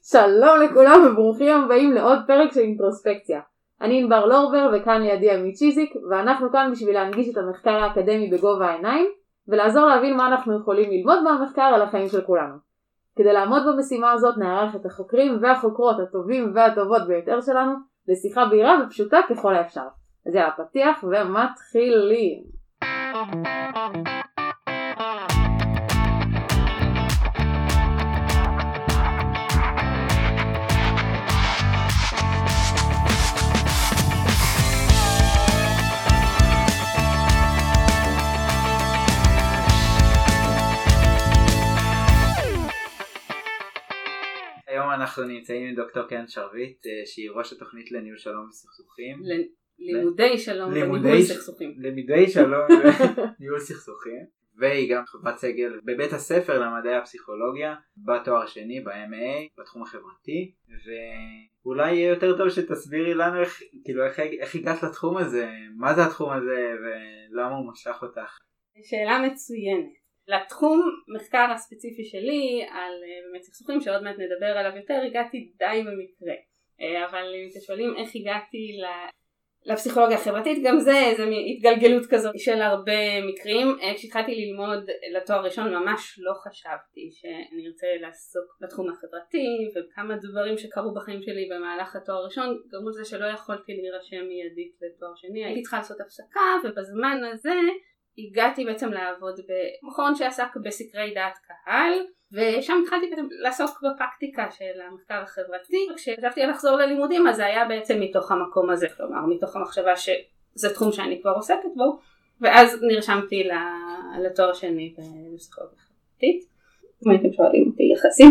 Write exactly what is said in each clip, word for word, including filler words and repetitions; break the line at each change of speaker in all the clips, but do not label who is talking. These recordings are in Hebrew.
שלום לכולם וברוכים הבאים לעוד פרק של אינטרוספקציה. אני ענבר לורבר וכאן לידי עמית צ'יזיק, ואנחנו כאן בשביל להנגיש את המחקר האקדמי בגובה העיניים ולעזור להבין מה אנחנו יכולים ללמוד מהמחקר על החיים של כולנו. כדי לעמוד במשימה הזאת נערך את החוקרים והחוקרות הטובים והטובות ביותר שלנו לשיחה בהירה ופשוטה ככל האפשר. אז יאללה, פתיח ומתחילים.
היום אנחנו נמצאים עם דוקטור קרן שרביט, שהיא ראש התוכנית לניהול שלום וסכסוכים.
לימודי שלום וניהול סכסוכים.
לימודי שלום וניהול סכסוכים. והיא גם חברת סגל בבית הספר למדעי הפסיכולוגיה, בתואר השני, ב-אם איי, בתחום החברתי. ואולי יהיה יותר טוב שתסבירי לנו איך, כאילו, איך, איך הגעת לתחום הזה, מה זה התחום הזה ולמה הוא משך אותך.
שאלה מצוינת. לתחום מחקר הספציפי שלי על באמת סכסוכים שעוד מעט נדבר עליו יותר, הגעתי די במקרה. אבל אם אתם שואלים איך הגעתי לפסיכולוגיה החברתית, גם זה איזו התגלגלות כזאת של הרבה מקרים. כשהתחלתי ללמוד לתואר ראשון ממש לא חשבתי שאני ארצה לעסוק בתחום החברתי, וכמה דברים שקרו בחיים שלי במהלך התואר הראשון גרמו לזה שלא יכולתי להירשם מיידית לתואר שני. הייתי צריכה לעשות הפסקה, ובזמן הזה הגעתי בעצם לעבוד במכון שעסק בסקרי דעת קהל, ושם התחלתי בעצם לעסוק בפרקטיקה של המחקר החברתי. וכשחשבתי על לחזור ללימודים, אז זה היה בעצם מתוך המקום הזה, כלומר מתוך המחשבה שזה תחום שאני כבר עוסקת בו, ואז נרשמתי לתואר שני בפסיכולוגיה חברתית. אם הייתם שואלים אותי יחסים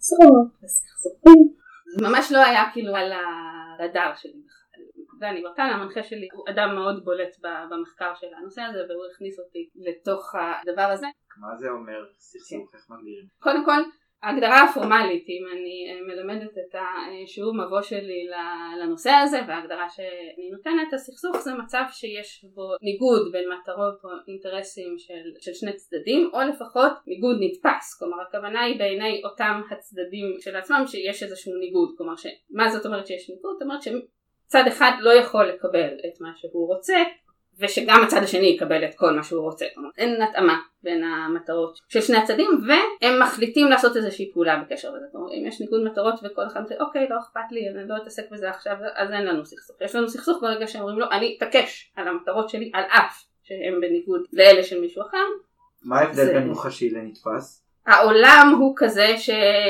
וסכסוכים, זה ממש לא היה כאילו על הרדאר שלי. דני ברטן, המנחה שלי, הוא אדם מאוד בולט במחקר של הנושא הזה, והוא הכניס אותי לתוך הדבר הזה.
מה זה אומר סכסוך? איך מגדירים?
קודם כל, ההגדרה הפורמלית, אם אני מלמדת את השיעור מבוא שלי לנושא הזה, וההגדרה שאני נותנת, הסכסוך זה מצב שיש בו ניגוד בין מטרות או אינטרסים של, של שני צדדים, או לפחות ניגוד נתפס. כלומר, הכוונה היא בעיני אותם הצדדים של עצמם שיש איזשהו ניגוד. כלומר, מה זאת אומרת שיש ניגוד? זאת אומרת ש... צד אחד לא יכול לקבל את מה שהוא רוצה, ושגם הצד השני יקבל את כל מה שהוא רוצה. כלומר, אין התאמה בין המטרות של שני הצדדים, והם מחליטים לעשות איזושהי פעולה בקשר לזה. כלומר, אם יש ניגוד מטרות וכל אחד מחליט, אוקיי, לא אכפת לי, אני לא אתעסק בזה עכשיו, אז אין לנו סכסוך. יש לנו סכסוך ברגע שאומרים לו, אני אתעקש על המטרות שלי, על אף שהם בניגוד לאלה של מישהו אחר.
מה ההבדל בין מוחשי לנתפס?
העולם הוא כזה ש...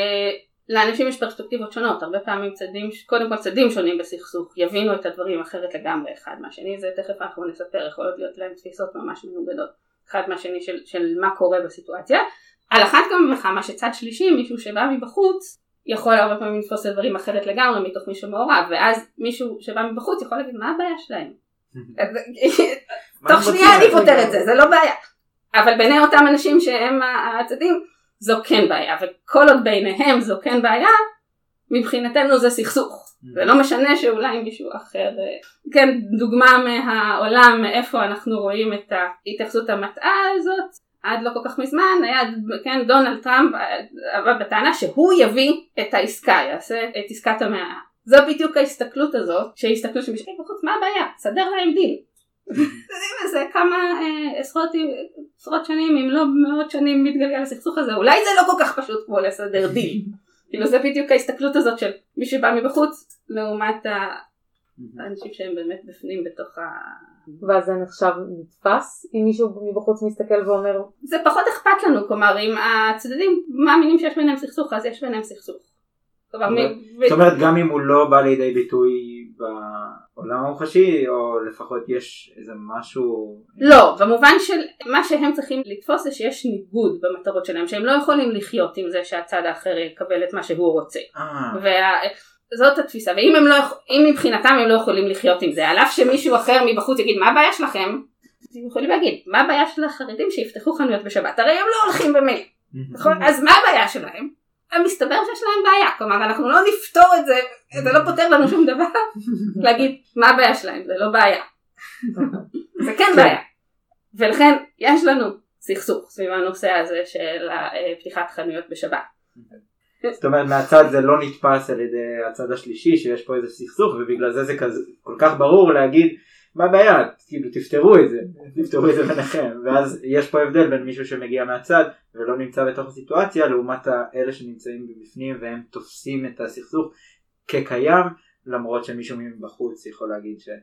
לאנשים יש פרספקטיבות שונות, הרבה פעמים צדדים, קודם כל צדדים שונים בסכסוך, יבינו את הדברים אחרת לגמרי אחד מהשני, זה תכף אנחנו נספר, יכולות להיות להם תפיסות ממש מנוגדות, אחד מהשני של, של מה קורה בסיטואציה. על אחת גם וכמה שצד שלישי, מישהו שבא מבחוץ, יכול הרבה פעמים לתפוס את הדברים אחרת לגמרי מתוך מישהו מעורב, ואז מישהו שבא מבחוץ יכול להגיד, מה הבעיה שלהם? תוך שנייה אני פותר את זה, זה לא בעיה. אבל ביני אותם אנשים שהם הצדדים, זו כן בעיה, וכל עוד ביניהם זו כן בעיה, מבחינתנו זה סכסוך. זה לא משנה שאולי מישהו אחר, כן, דוגמה מהעולם, מאיפה אנחנו רואים את ההתייחסות המטעה הזאת, עד לא כל כך מזמן, היה, כן, דונלד טראמפ, בטענה שהוא יביא את העסקה, יעשה את עסקת המאה. זו בדיוק ההסתכלות הזאת, שהסתכלו שמשקיעים בחוץ, מה הבעיה? סדר להם דיל. זה כמה עשרות, עשרות שנים, אם לא מאות שנים מתגלגל לסכסוך הזה, אולי זה לא כל כך פשוט כמו לסדר דיל. כאילו זה בדיוק ההסתכלות הזאת של מי שבא מבחוץ, לעומת האנשים שהם באמת בפנים בתוך ה...
ואז זה נחשב נתפס, אם מישהו מבחוץ מסתכל ואומר...
זה פחות אכפת לנו, כלומר אם הצדדים מאמינים שיש ביניהם סכסוך, אז יש ביניהם סכסוך.
זאת אומרת, גם אם הוא לא בא לידי ביטוי בעולם המוחשי, או לפחות יש איזה משהו...
לא, במובן של מה שהם צריכים לתפוס זה שיש ניגוד במטרות שלהם, שהם לא יכולים לחיות עם זה שהצד האחר יקבל את מה שהוא רוצה. וזאת התפיסה, ואם הם לא, אם מבחינתם הם לא יכולים לחיות עם זה, על אף שמישהו אחר מבחוץ יגיד, מה הבעיה שלכם? הם יכולים להגיד, מה הבעיה של החרדים שיפתחו חנויות בשבת? הרי הם לא הולכים במייל. אז מה הבעיה שלהם? מסתבר שיש להם בעיה, כלומר אנחנו לא נפתור את זה, זה לא פותר לנו שום דבר, להגיד מה הבעיה שלהם, זה לא בעיה, זה כן בעיה, ולכן יש לנו סכסוך סביב הנושא הזה של פתיחת חנויות בשבת.
זאת אומרת מהצד זה לא נתפס על ידי הצד השלישי שיש פה איזה סכסוך, ובגלל זה זה כזה, כל כך ברור להגיד מה הבעיה, כאילו תפתרו את זה, תפתרו את זה ביניכם, ואז יש פה הבדל בין מישהו שמגיע מהצד ולא נמצא בתוך הסיטואציה, לעומת האלה שנמצאים בפנים והם תופסים את הסכסוך כקיים, למרות שמישהו מבחוץ יכול להגיד ש...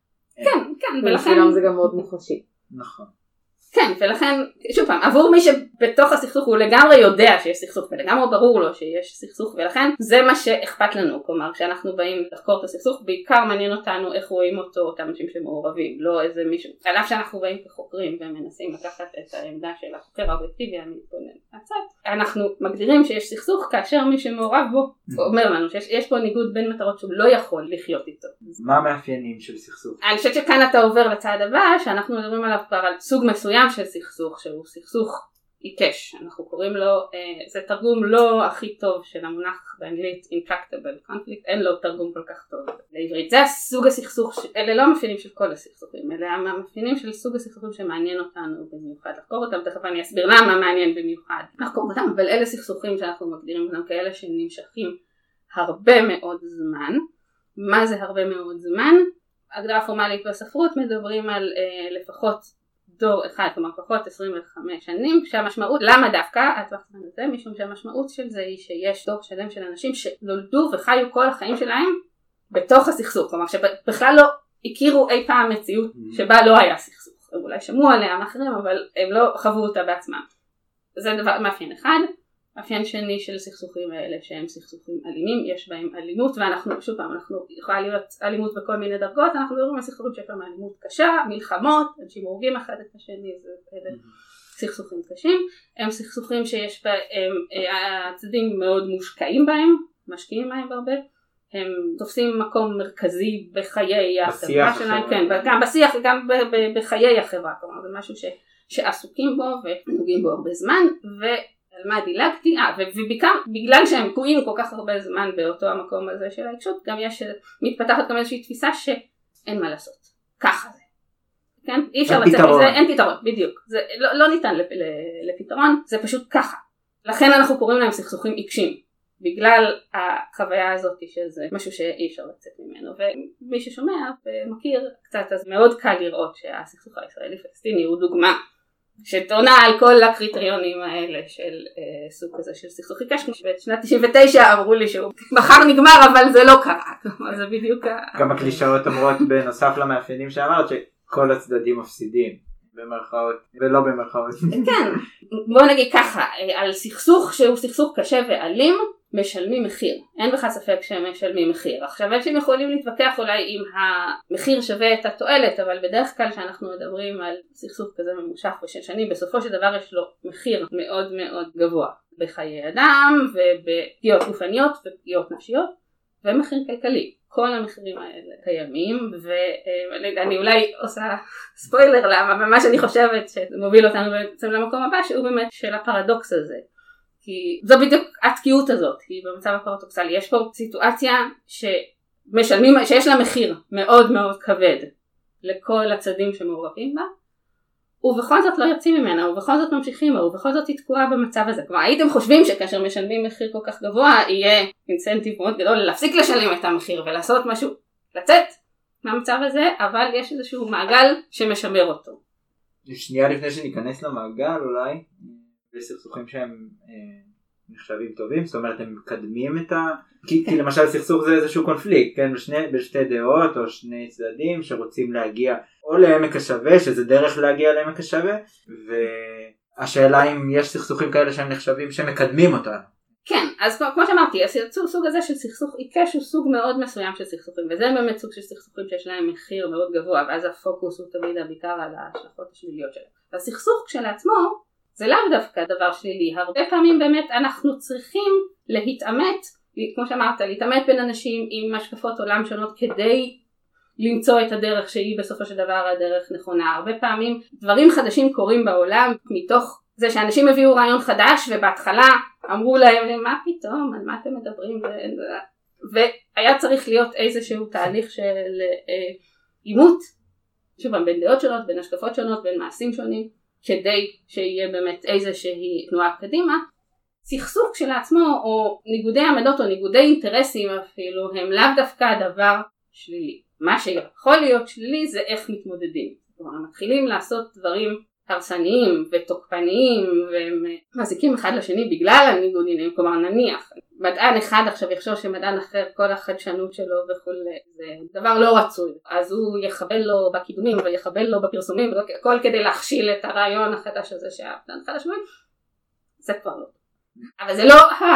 כן, כן, ולכן...
זה גם מאוד מוחשי.
נכון.
כן, ולכן, שוב פעם, עבור מי שבתוך הסכסוך הוא לגמרי יודע שיש סכסוך, ולגמרי ברור לו שיש סכסוך, ולכן זה מה שאכפת לנו, כלומר, כשאנחנו באים לחקור את הסכסוך, בעיקר מעניין אותנו איך רואים אותו אותם אנשים שמעורבים, לא איזה מישהו, על אף שאנחנו באים כחוקרים ומנסים לקחת את העמדה של החוקר האובייקטיבי המתבונן מהצד, אנחנו מגדירים שיש סכסוך כאשר מי שמעורב בו אומר לנו שיש פה ניגוד בין מטרות שהוא לא יכול לחיות איתו.
מה המאפיינים של סכסוך?
אני חושבת שכאן אתה עובר לצד הבא, שאנחנו מדברים עליו כבר על סוג מסוים של סכסוך, שהוא סכסוך עיקש, אנחנו קוראים לו, אה, זה תרגום לא הכי טוב של המונח באנגלית intractable conflict, אין לו תרגום כל כך טוב לעברית. זה הסוג הסכסוך, ש... אלה לא המאפיינים של כל הסכסוכים, אלה המאפיינים של סוג הסכסוכים שמעניין אותנו במיוחד לחקור אותם, תכף אני אסביר למה מעניין במיוחד לחקור אותם, אבל אלה סכסוכים שאנחנו מגדירים אותם כאלה שנמשכים הרבה מאוד זמן. מה זה הרבה מאוד זמן? הגדרה פורמלית בספרות מדברים על אה, לפחות דור אחד, כלומר פחות עשרים וחמש שנים, שהמשמעות, למה דווקא הטווח זמן הזה? משום שהמשמעות של זה היא שיש דור שלם של אנשים שנולדו וחיו כל החיים שלהם בתוך הסכסוך, כלומר שבכלל לא הכירו אי פעם מציאות שבה לא היה סכסוך, הם אולי שמעו עליה מאחרים, אבל הם לא חוו אותה בעצמם. זה דבר, מאפיין אחד. מאפיין שני של סכסוכים האלה שהם סכסוכים אלימים, יש בהם אלימות, ואנחנו, שוב פעם, אנחנו יכולה להיות אלימות בכל מיני דרגות, אנחנו מדברים על סכסוכים שיש בהם אלימות קשה, מלחמות, אנשים הורגים אחד את השני, זה אלה סכסוכים קשים, הם סכסוכים שיש בהם, הצדדים מאוד מושקעים בהם, משקיעים בהם הרבה, הם תופסים מקום מרכזי בחיי החברה שלהם, כן, גם בשיח וגם בחיי החברה, כלומר זה משהו ש, שעסוקים בו ונוגעים בו הרבה זמן, ו על מה דילגתי, אה, ובעיקר בגלל שהם קועים כל כך הרבה זמן באותו המקום הזה של ההקשות, גם יש, מתפתחת גם איזושהי תפיסה שאין מה לעשות, ככה זה, כן? אי אפשר לצאת מזה, אין פתרון, בדיוק, זה לא, לא ניתן לפתרון, זה פשוט ככה, לכן אנחנו קוראים להם סכסוכים עיקשים, בגלל החוויה הזאת שזה משהו שאי אפשר לצאת ממנו, ומי ששומע ומכיר קצת, אז מאוד קל לראות שהסכסוך הישראלי-פלסטיני הוא דוגמה, שתעונה על כל הקריטריונים האלה של אה, סוג כזה של סכסוך עיקש. בשנת תשעים ותשע אמרו לי שהוא מחר נגמר, אבל זה לא קרה. זה בדיוק
גם הקלישאות אומרות בנוסף למאפיינים שאמרת שכל הצדדים מפסידים במרכאות ולא במרכאות.
כן, בוא נגיד ככה, על סכסוך שהוא סכסוך קשה ואלים משלמים מחיר, אין בכלל ספק שהם משלמים מחיר. עכשיו אנשים יכולים להתווכח אולי אם המחיר שווה את התועלת, אבל בדרך כלל שאנחנו מדברים על סכסוך כזה ממושך ושל שנים, בסופו של דבר יש לו מחיר מאוד מאוד גבוה בחיי אדם ובפגיעות גופניות ופגיעות נפשיות ומחיר כלכלי. כל המחירים האלה קיימים, ואני אולי עושה ספוילר למה, מה שאני חושבת שמוביל אותנו בעצם למקום הבא, שהוא באמת של הפרדוקס הזה. כי זו בדיוק התקיעות הזאת, כי במצב הפרדוקסלי יש פה סיטואציה שמשלמים, שיש לה מחיר מאוד מאוד כבד לכל הצדדים שמעורבים בה, ובכל זאת לא יוצאים ממנה, ובכל זאת ממשיכים בה, ובכל זאת היא תקועה במצב הזה. כלומר, הייתם חושבים שכאשר משלמים מחיר כל כך גבוה, יהיה אינסנטיב מאוד גדול להפסיק לשלם את המחיר ולעשות משהו, לצאת מהמצב הזה, אבל יש איזשהו מעגל שמשמר אותו.
שנייה לפני שניכנס למעגל אולי, בסכסוכים שהם אה, נחשבים טובים, זאת אומרת הם מקדמים את ה... כי, כי למשל סכסוך זה איזשהו קונפליקט, כן? בשני, בשתי דעות או שני צדדים שרוצים להגיע או לעמק השווה, שזה דרך להגיע לעמק השווה, והשאלה אם יש סכסוכים כאלה שהם נחשבים שמקדמים אותנו.
כן, אז כמו שאמרתי, הסוג הזה של סכסוך עיקש הוא סוג מאוד מסוים של סכסוכים, וזה באמת סוג של סכסוכים שיש להם מחיר מאוד גבוה, ואז הפוקוס הוא תמיד בעיקר על ההשלכות השליליות שלהם. הסכסוך כשלעצמו זה לאו דווקא דבר שלילי, הרבה פעמים באמת אנחנו צריכים להתאמת, כמו שאמרת, להתאמת בין אנשים עם השקפות עולם שונות כדי למצוא את הדרך שהיא בסופו של דבר הדרך נכונה. הרבה פעמים דברים חדשים קורים בעולם מתוך זה שאנשים הביאו רעיון חדש ובהתחלה אמרו להם מה פתאום, על מה אתם מדברים, והיה צריך להיות איזשהו תהליך של אימות, שוב, בין דעות שונות, בין השקפות שונות, בין מעשים שונים, כדי שיהיה באמת איזושהי תנועה קדימה. סכסוך כשלעצמו או ניגודי עמדות או ניגודי אינטרסים אפילו הם לאו דווקא דבר שלילי. מה שיכול להיות שלילי זה איך מתמודדים. כלומר, מתחילים לעשות דברים הרסניים ותוקפניים ומזיקים אחד לשני בגלל הניגוד עניינים. כלומר, נניח מדען אחד עכשיו יחשוב שמדען אחר כל החדשנות שלו וכו', זה דבר לא רצוי, אז הוא יחבל לו בקידומים ויחבל לו בפרסומים וכל כדי להכשיל את הרעיון החדש הזה שהמדען חדש מבין. זה כבר לא. אבל זה לא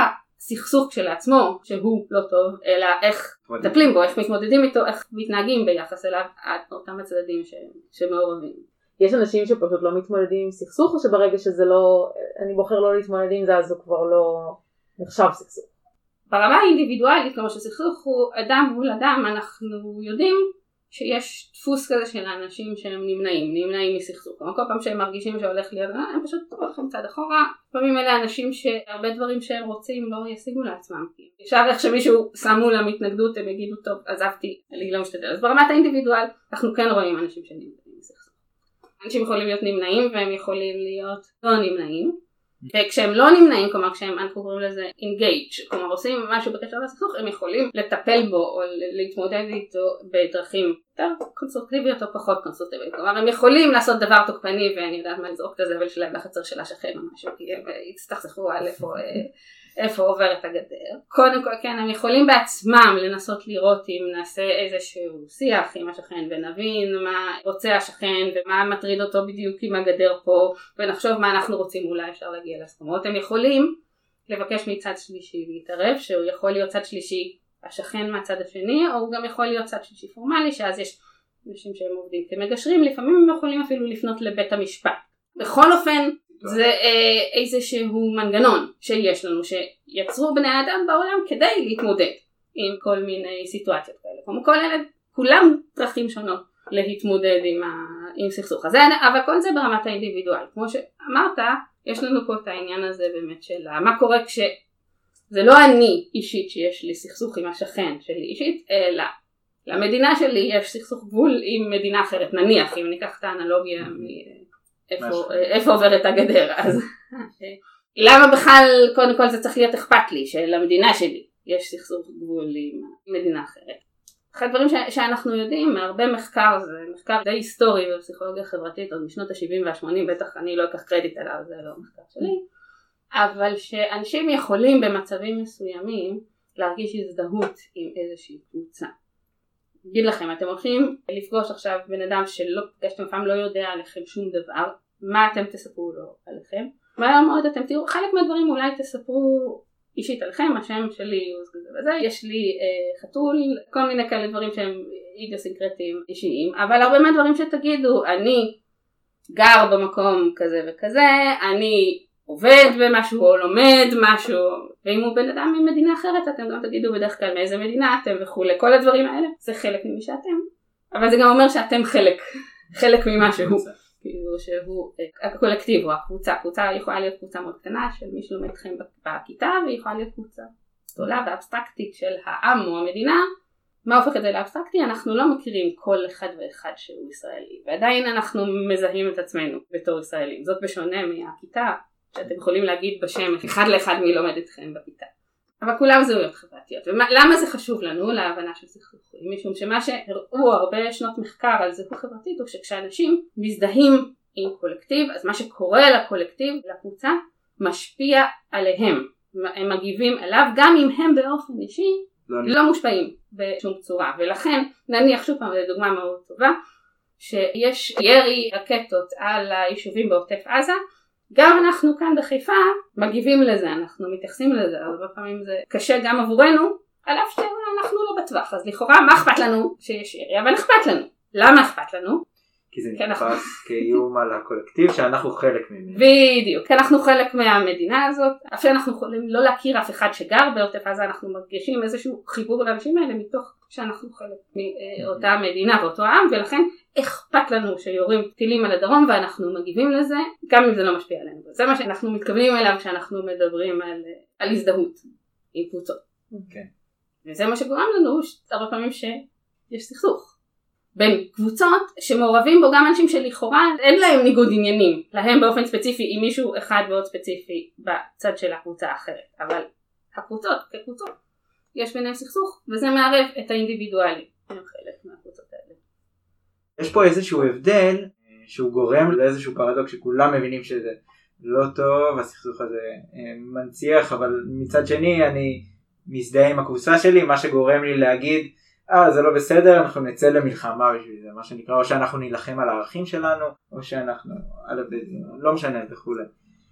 הסכסוך כשלעצמו שהוא לא טוב, אלא איך מטפלים בו, איך מתמודדים איתו, איך מתנהגים ביחס אליו אותם הצדדים שמעורבים.
יש אנשים שפשוט לא מתמודדים עם סכסוך, או שברגע שזה לא, אני בוחר לא להתמודד עם זה, אז הוא כבר לא נחשב סכסוך?
ברמה האינדיבידואלית, כמו שסכסוך הוא אדם מול אדם, אנחנו יודעים שיש דפוס כזה של האנשים שהם נמנעים, נמנעים מסכסוך. כלומר, כל פעם שהם מרגישים שהולך להיות, הם פשוט הולכים צד אחורה. לפעמים אלה אנשים שהרבה דברים שהם רוצים לא ישיגו לעצמם. אפשר איך שמישהו שמו להם התנגדות, הם יגידו, טוב, עזבתי, אני לא משתדל. אז ברמת האינדיבידואל, אנחנו כן רואים אנשים שנמנעים מסכסוך. אנשים יכולים להיות נמנעים והם יכולים להיות לא נמנעים. וכשהם לא נמנעים, כלומר כשהם, אנחנו קוראים לזה engage, כלומר עושים משהו בקשר לסכסוך, הם יכולים לטפל בו או להתמודד איתו בדרכים יותר קונסטרוקטיביות או פחות קונסטרוקטיביות. כלומר הם יכולים לעשות דבר תוקפני ואני יודעת מה לזרוק את הזבל שלהם לחצר של השכן או משהו, כי הם יצטחסכו על איפה, איפה עובר את הגדר. קודם כל כן, הם יכולים בעצמם לנסות לראות אם נעשה איזשהו שיח עם השכן ונבין מה רוצה השכן ומה מטריד אותו בדיוק עם הגדר פה, ונחשוב מה אנחנו רוצים, אולי אפשר להגיע להסכמות. הם יכולים לבקש מצד שלישי להתערב, שהוא יכול להיות צד שלישי השכן מהצד השני, או הוא גם יכול להיות צד שלישי פורמלי, שאז יש אנשים שהם עובדים כמגשרים, לפעמים הם יכולים אפילו לפנות לבית המשפט. בכל אופן, זה אה, איזשהו מנגנון שיש לנו, שיצרו בני האדם בעולם כדי להתמודד עם כל מיני סיטואציות כאלה. כמו כל אלה, כולם דרכים שונות להתמודד עם, ה, עם סכסוך הזה, אבל כל זה ברמת האינדיבידואל. כמו שאמרת, יש לנו פה את העניין הזה באמת של מה קורה כש... זה לא אני אישית שיש לי סכסוך עם השכן שלי אישית, אלא למדינה שלי יש סכסוך גבול עם מדינה אחרת. נניח, אם ניקח את האנלוגיה מאיפה איפה עוברת הגדר, אז למה בכלל קודם כל זה צריך להיות אכפת לי שלמדינה שלי יש סכסוך גבול עם מדינה אחרת? אחד הדברים ש- שאנחנו יודעים מהרבה מחקר, זה מחקר די היסטורי בפסיכולוגיה חברתית עוד משנות ה-שבעים וה-שמונים, בטח אני לא אקח קרדיט עליו, זה לא מחקר שלי, אבל שאנשים יכולים במצבים מסוימים להרגיש הזדהות עם איזושהי קבוצה. אגיד לכם, אתם הולכים לפגוש עכשיו בן אדם שלא פגשתם פעם, לא יודע עליכם שום דבר, מה אתם תספרו לו עליכם? מהר מאוד אתם תראו, חלק מהדברים אולי תספרו אישית עליכם, השם שלי הוא כזה וזה, יש לי אה, חתול, כל מיני כאלה דברים שהם אידיוסינקרטיים אישיים, אבל הרבה מהדברים שתגידו, אני גר במקום כזה וכזה, אני עובד במשהו או לומד משהו, ואם הוא בן אדם ממדינה אחרת אתם גם תגידו בדרך כלל מאיזה מדינה אתם וכו', כל הדברים האלה זה חלק ממי שאתם, אבל זה גם אומר שאתם חלק, חלק ממשהו, כאילו שהוא הקולקטיב או הקבוצה. קבוצה יכולה להיות קבוצה מאוד קטנה של מי שלומד אתכם בכיתה, והיא יכולה להיות קבוצה גדולה ואבסטרקטית של העם או המדינה. מה הופך את זה לאבסטרקטי? אנחנו לא מכירים כל אחד ואחד שהוא ישראלי, ועדיין אנחנו מזהים את עצמנו בתור ישראלים. זאת בשונה מהכיתה, שאתם יכולים להגיד בשם אחד לאחד מי לומד אתכם בכיתה. אבל כולם זהויות חברתיות. ולמה זה חשוב לנו להבנה של סכסוכים? משום שמה שהראו הרבה שנות מחקר על זהות חברתית הוא שכשאנשים מזדהים עם קולקטיב, אז מה שקורה לקולקטיב, לקבוצה, משפיע עליהם. הם מגיבים אליו, גם אם הם באופן אישי לא, לא מושפעים בשום צורה. ולכן נניח שוב פעם לדוגמה מאוד טובה, שיש ירי רקטות על היישובים בעוטף עזה, גם אנחנו כאן בחיפה מגיבים לזה, אנחנו מתייחסים לזה, הרבה פעמים זה קשה גם עבורנו, על אף שאנחנו לא בטווח, אז לכאורה מה אכפת לנו שיש ירי, אבל אכפת לנו. למה אכפת לנו?
כי זה נתפס כאיום על הקולקטיב שאנחנו חלק ממנו.
בדיוק, כי אנחנו חלק מהמדינה הזאת, אף שאנחנו יכולים לא להכיר אף אחד שגר בעוטף עזה, אנחנו מרגישים איזשהו חיבור לאנשים האלה מתוך שאנחנו חלק מאותה מדינה ואותו העם, ולכן אכפת לנו שיורים טילים על הדרום ואנחנו מגיבים לזה, גם אם זה לא משפיע עלינו. זה מה שאנחנו מתכוונים אליו כשאנחנו מדברים על, על הזדהות עם קבוצות.
כן.
וזה מה שגורם לנו הרבה פעמים שיש סכסוך. בין קבוצות שמעורבים בו גם אנשים שלכאורה אין להם ניגוד עניינים, להם באופן ספציפי עם מישהו אחד מאוד ספציפי בצד של הקבוצה האחרת, אבל הקבוצות כקבוצות יש ביניהם סכסוך, וזה מערב את האינדיבידואלי, הם חלק מהקבוצות האלה.
יש פה איזשהו הבדל שהוא גורם לאיזשהו פרדוקס שכולם מבינים שזה לא טוב, הסכסוך הזה מנציח, אבל מצד שני אני מזדהה עם הקבוצה שלי, מה שגורם לי להגיד אה זה לא בסדר, אנחנו נצא למלחמה בשביל זה, מה שנקרא, או שאנחנו נלחם על הערכים שלנו, או שאנחנו לא משנה וכולי.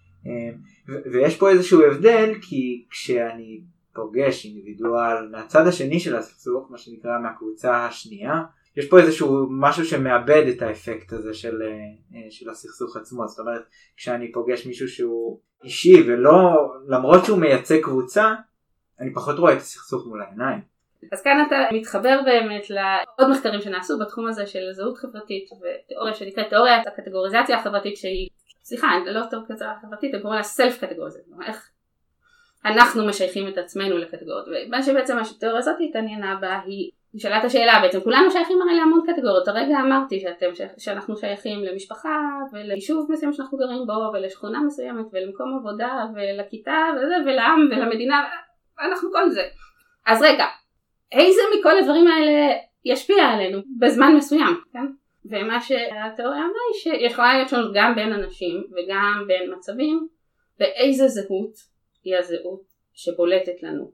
ויש פה איזשהו הבדל, כי כשאני פוגש אינדיבידואל מהצד השני של הסכסוך, מה שנקרא מהקבוצה השנייה, יש פה איזשהו משהו שמאבד את האפקט הזה של, של הסכסוך עצמו. זאת אומרת, כשאני פוגש מישהו שהוא אישי ולא, למרות שהוא מייצג קבוצה, אני פחות רואה את הסכסוך מול העיניים.
אז כאן אתה מתחבר באמת לעוד מחקרים שנעשו בתחום הזה של זהות חברתית ותיאוריה שנקראת תיאוריית הקטגוריזציה החברתית, שהיא, סליחה, לא תיאוריה חברתית, הם קוראים לה סלף קטגוריזציה, איך אנחנו משייכים את עצמנו לקטגוריות. ומה שבעצם התיאוריה הזאת התעניינה בה היא שאלה את השאלה, בעצם כולנו שייכים הרי להמון קטגוריות. הרגע אמרתי שאתם, שאנחנו שייכים למשפחה וליישוב מסוים שאנחנו גרים בו ולשכונה מסוימת ולמקום עבודה ולכיתה וזה, ולעם ולמדינה, אנחנו כל זה. אז רגע, איזה מכל הדברים האלה ישפיע עלינו בזמן מסוים, כן? ומה שהתיאוריה אמרה היא שיכולה להיות שונות גם בין אנשים וגם בין מצבים, ואיזה זהות היא הזהות שבולטת לנו,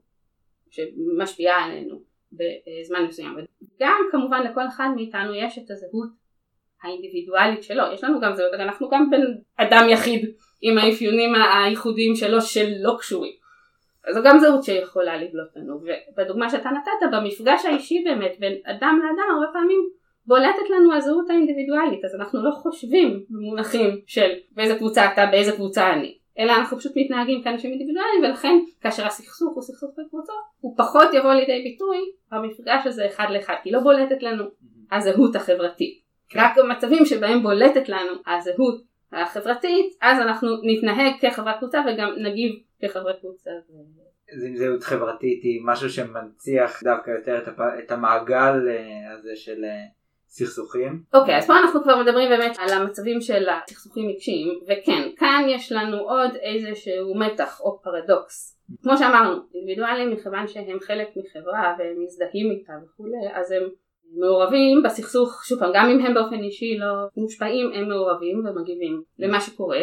שמשפיעה עלינו בזמן מסוים. וגם כמובן לכל אחד מאיתנו יש את הזהות האינדיבידואלית שלו, יש לנו גם זהות, אנחנו גם בין אדם יחיד עם האפיונים הייחודיים שלו שלא קשורים. אז זו גם זהות שיכולה לבלוט לנו, ובדוגמה שאתה נתת, במפגש האישי באמת בין אדם לאדם, הרבה פעמים בולטת לנו הזהות האינדיבידואלית, אז אנחנו לא חושבים במונחים של באיזה קבוצה אתה, באיזה קבוצה אני, אלא אנחנו פשוט מתנהגים כאנשים אינדיבידואליים, ולכן כאשר הסכסוך הוא סכסוך בקבוצות, הוא פחות יבוא לידי ביטוי במפגש הזה אחד לאחד, כי לא בולטת לנו הזהות החברתית. רק במצבים שבהם בולטת לנו הזהות החברתית, אז אנחנו נתנהג כחברת קבוצה וגם נגיב כחברת קבוצה.
זהות חברתית היא משהו שמנציח דווקא יותר את המעגל הזה של סכסוכים.
אוקיי, אז פה אנחנו כבר מדברים באמת על המצבים של הסכסוכים רגשיים, וכן, כאן יש לנו עוד איזשהו מתח או פרדוקס. כמו שאמרנו, אינדיבידואלים מכיוון שהם חלק מחברה והם מזדהים איתה וכולי, אז הם מעורבים בסכסוך, שוב פעם, גם אם הם באופן אישי לא מושפעים, הם מעורבים ומגיבים למה שקורה.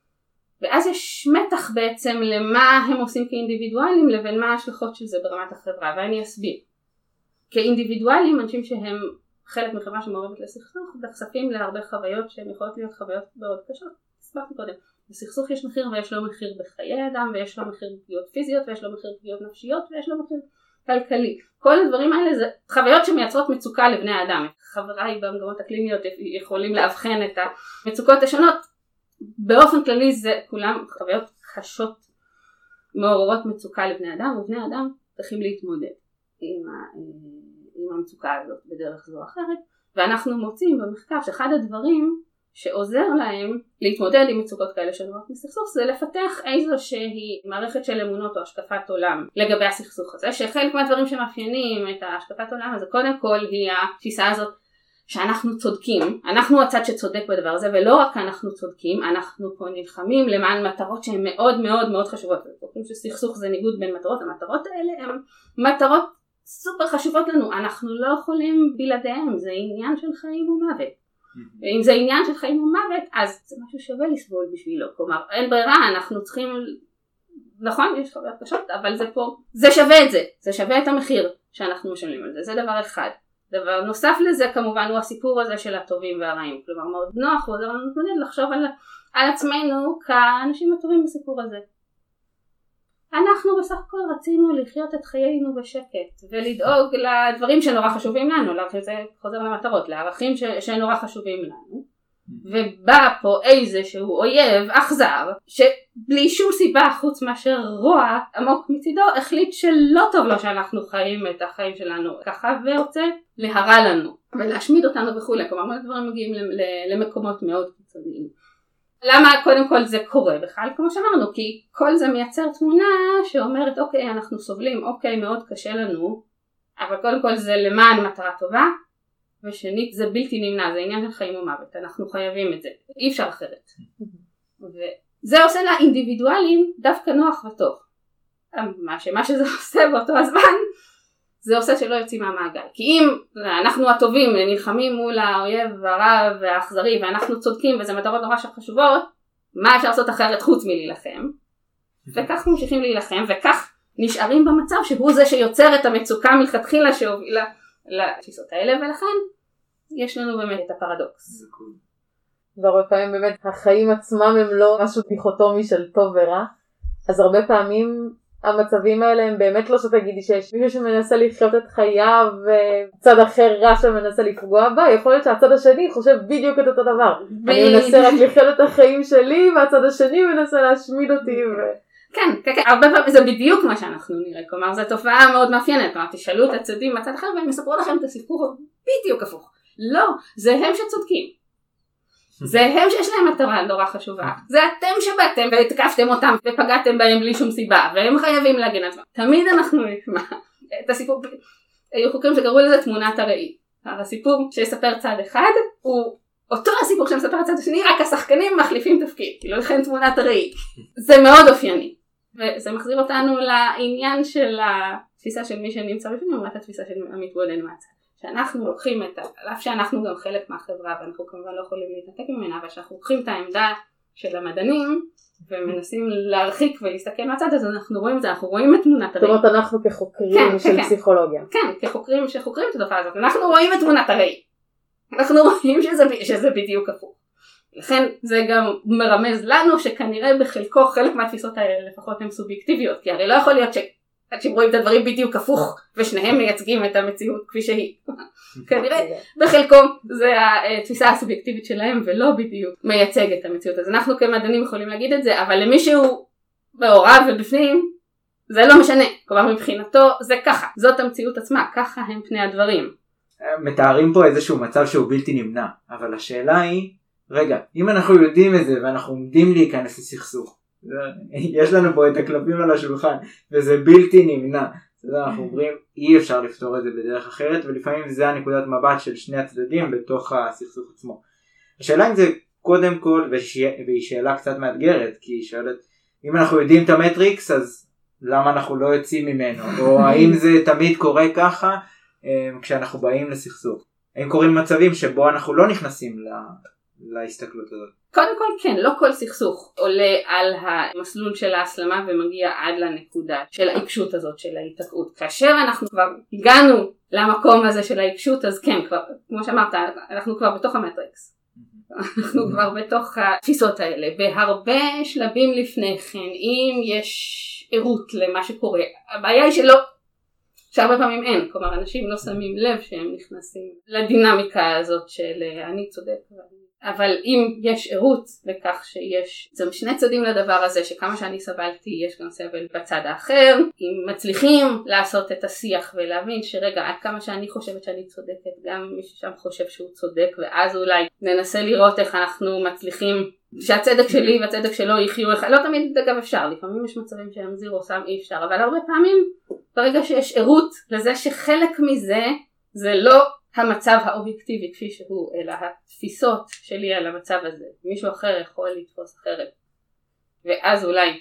ואז יש מתח בעצם למה הם עושים כאינדיבידואלים לבין מה ההשלכות של זה ברמת החברה, ואני אסביר. כאינדיבידואלים, אנשים שהם חלק מחברה שמעורבת לסכסוך, נחשפים להרבה חוויות שהן יכולות להיות חוויות מאוד קשות. הסברתי קודם, בסכסוך יש מחיר ויש לו מחיר בחיי אדם, ויש לו מחיר פגיעות פיזיות, ויש לו מחיר פגיעות נפשיות, ויש לו מחיר כלכלי. כל הדברים האלה זה חוויות שמייצרות מצוקה לבני האדם. חבריי במגמות הקליניות יכולים להבחן את המצוקות השונות. באופן כללי זה כולם חוויות קשות מעוררות מצוקה לבני אדם, ובני אדם צריכים להתמודד עם, ה, עם המצוקה הזאת בדרך זו או אחרת, ואנחנו מוצאים במחקר שאחד הדברים שעוזר להם להתמודד עם מצוקות כאלה שנובעות מסכסוך זה לפתח איזושהי מערכת של אמונות או השקפת עולם לגבי הסכסוך הזה, שחלק מהדברים שמאפיינים את השקפת עולם הזה קודם כל היא התפיסה הזאת שאנחנו צודקים, אנחנו הצד שצודק בדבר הזה, ולא רק אנחנו צודקים, אנחנו פה נלחמים למען מטרות שהן מאוד מאוד מאוד חשובות. חושבים שסכסוך זה ניגוד בין מטרות, המטרות האלה הן מטרות סופר חשובות לנו, אנחנו לא יכולים בלעדיהם, זה עניין של חיים ומוות. ואם זה עניין של חיים ומוות, אז זה משהו שווה לסבול בשבילו, כלומר אין ברירה, אנחנו צריכים, נכון, יש חוויות קשות, אבל זה פה, זה שווה את זה, זה שווה את המחיר שאנחנו משלמים על זה, זה דבר אחד. דבר נוסף לזה כמובן הוא הסיפור הזה של הטובים והרעים, כלומר מאוד נוח ועוזר לנו להתמודד לחשוב על, על עצמנו כאנשים הטובים בסיפור הזה. אנחנו בסך הכל רצינו לחיות את חיינו בשקט ולדאוג לדברים שנורא חשובים לנו, זה חוזר למטרות, לערכים ש, שנורא חשובים לנו, ובא פה איזשהו אויב אכזר שבלי שום סיבה חוץ מאשר רוע עמוק מצידו החליט שלא טוב לו שאנחנו חיים את החיים שלנו ככה ורוצה להרע לנו ולהשמיד אותנו וכו'. כלומר מה דברים מגיעים למקומות מאוד קיצוניים. למה קודם כל זה קורה בכלל? כמו שאמרנו, כי כל זה מייצר תמונה שאומרת אוקיי אנחנו סובלים, אוקיי מאוד קשה לנו, אבל קודם כל זה למען מטרה טובה, ושנית זה בלתי נמנע, זה עניין של חיים ומוות, אנחנו חייבים את זה, אי אפשר אחרת. וזה עושה לאינדיבידואלים דווקא נוח וטוב. מה שמה שזה עושה באותו הזמן, זה עושה שלא יוצאים מהמעגל. כי אם אנחנו הטובים נלחמים מול האויב הרע והאכזרי ואנחנו צודקים וזה מטרות נורא חשובות, מה אפשר לעשות אחרת חוץ מלהילחם? וכך ממשיכים להילחם וכך נשארים במצב שהוא זה שיוצר את המצוקה מלכתחילה שהובילה לתפיסות האלה, ולכן יש לנו באמת את הפרדוקס.
והרבה פעמים באמת החיים עצמם הם לא משהו דיכוטומי של טוב ורע, אז הרבה פעמים המצבים האלה הם באמת לא שתגידי שיש מישהו שמנסה לחיות את חייו וצד אחר רע שמנסה לפגוע בה, יכול להיות שהצד השני חושב בדיוק את אותו דבר. אני מנסה רק לחיות את החיים שלי והצד השני מנסה להשמיד אותי.
כן, כן, הרבה פעמים זה בדיוק מה שאנחנו נראה, כלומר זו תופעה מאוד מאפיינת, כלומר תשאלו את הצדדים בצד אחר והם יספרו לכם את הסיפור בדיוק הפוך. לא, זה הם שצודקים. זה הם שיש להם מטרה נורא חשובה. זה אתם שבאתם והתקפתם אותם ופגעתם בהם בלי שום סיבה, והם חייבים להגן עצמם. תמיד אנחנו נשמע את הסיפור, היו חוקרים שקראו לזה תמונת הראי. הסיפור שיספר צד אחד הוא אותו הסיפור שמספר הצד השני, רק השחקנים מחליפים תפקיד, כאילו לכן תמונת הראי. זה מאוד אופייני. וזה מחזיר אותנו לעניין של התפיסה של מי שנמצא בפנים, ואת התפיסה של המתבונן מהצד. שאנחנו לוקחים את, על אף שאנחנו גם חלק מהחברה, ואנחנו כמובן לא יכולים להתנתק ממנה, אבל שאנחנו לוקחים את העמדה של המדענים, ומנסים להרחיק ולהסתכל מהצד, אז אנחנו רואים את זה, אנחנו רואים את תמונת הראי.
זאת אומרת, אנחנו כחוקרים כן, של כן, פסיכולוגיה.
כן, כחוקרים שחוקרים את התופעה הזאת, אנחנו רואים את תמונת הראי. אנחנו רואים שזה, שזה בדיוק הפוך. לכן זה גם מרמז לנו שכנראה בחלקו חלק מהתפיסות האלה לפחות הן סובייקטיביות, כי הרי לא יכול להיות ש... אנשים רואים את הדברים בדיוק הפוך, ושניהם מייצגים את המציאות כפי שהיא. כנראה בחלקו זה התפיסה הסובייקטיבית שלהם, ולא בדיוק מייצג את המציאות. אז אנחנו כמדענים יכולים להגיד את זה, אבל למישהו בעורב ובפנים, זה לא משנה. כלומר מבחינתו זה ככה, זאת המציאות עצמה, ככה הם פני הדברים.
מתארים פה איזשהו מצב שהוא בלתי נמנע, אבל השאלה היא, רגע, אם אנחנו יודעים את זה ואנחנו עומדים להיכנס לסכסוך, יש לנו פה את הקלפים על השולחן וזה בלתי נמנע, אנחנו אומרים אי אפשר לפתור את זה בדרך אחרת, ולפעמים זה הנקודת מבט של שני הצדדים בתוך הסכסוך עצמו. השאלה אם זה קודם כל, והיא שאלה קצת מאתגרת, כי היא שואלת אם אנחנו יודעים את המטריקס אז למה אנחנו לא יוצאים ממנו, או האם זה תמיד קורה ככה כשאנחנו באים לסכסוך, האם קוראים מצבים שבו אנחנו לא נכנסים להסתכלות הזאת.
קודם כל כן, לא כל סכסוך עולה על המסלול של ההסלמה ומגיע עד לנקודה של העיקשות הזאת של ההתקעות. כאשר אנחנו כבר הגענו למקום הזה של העיקשות, אז כן, כבר, כמו שאמרת, אנחנו כבר בתוך המטריקס. אנחנו כבר בתוך התפיסות האלה. בהרבה שלבים לפני כן, אם יש עירות למה שקורה, הבעיה היא שלא, שהרבה פעמים אין. כלומר, אנשים לא שמים לב שהם נכנסים לדינמיקה הזאת של אני צודק ואני אבל אם יש עירות לכך שיש, זה משני צדים לדבר הזה, שכמה שאני סבלתי יש גם סבל בצד האחר, אם מצליחים לעשות את השיח ולהבין שרגע עד כמה שאני חושבת שאני צודקת, גם מי ששם חושב שהוא צודק, ואז אולי ננסה לראות איך אנחנו מצליחים שהצדק שלי והצדק שלו יחיו אחד, לא תמיד אגב אפשר, לפעמים יש מצבים שהם זירו סם אי אפשר, אבל הרבה פעמים ברגע שיש עירות לזה שחלק מזה זה לא המצב האובייקטיבי כפי שהוא, אלא התפיסות שלי על המצב הזה. מישהו אחר יכול לתפוס אחרת. ואז אולי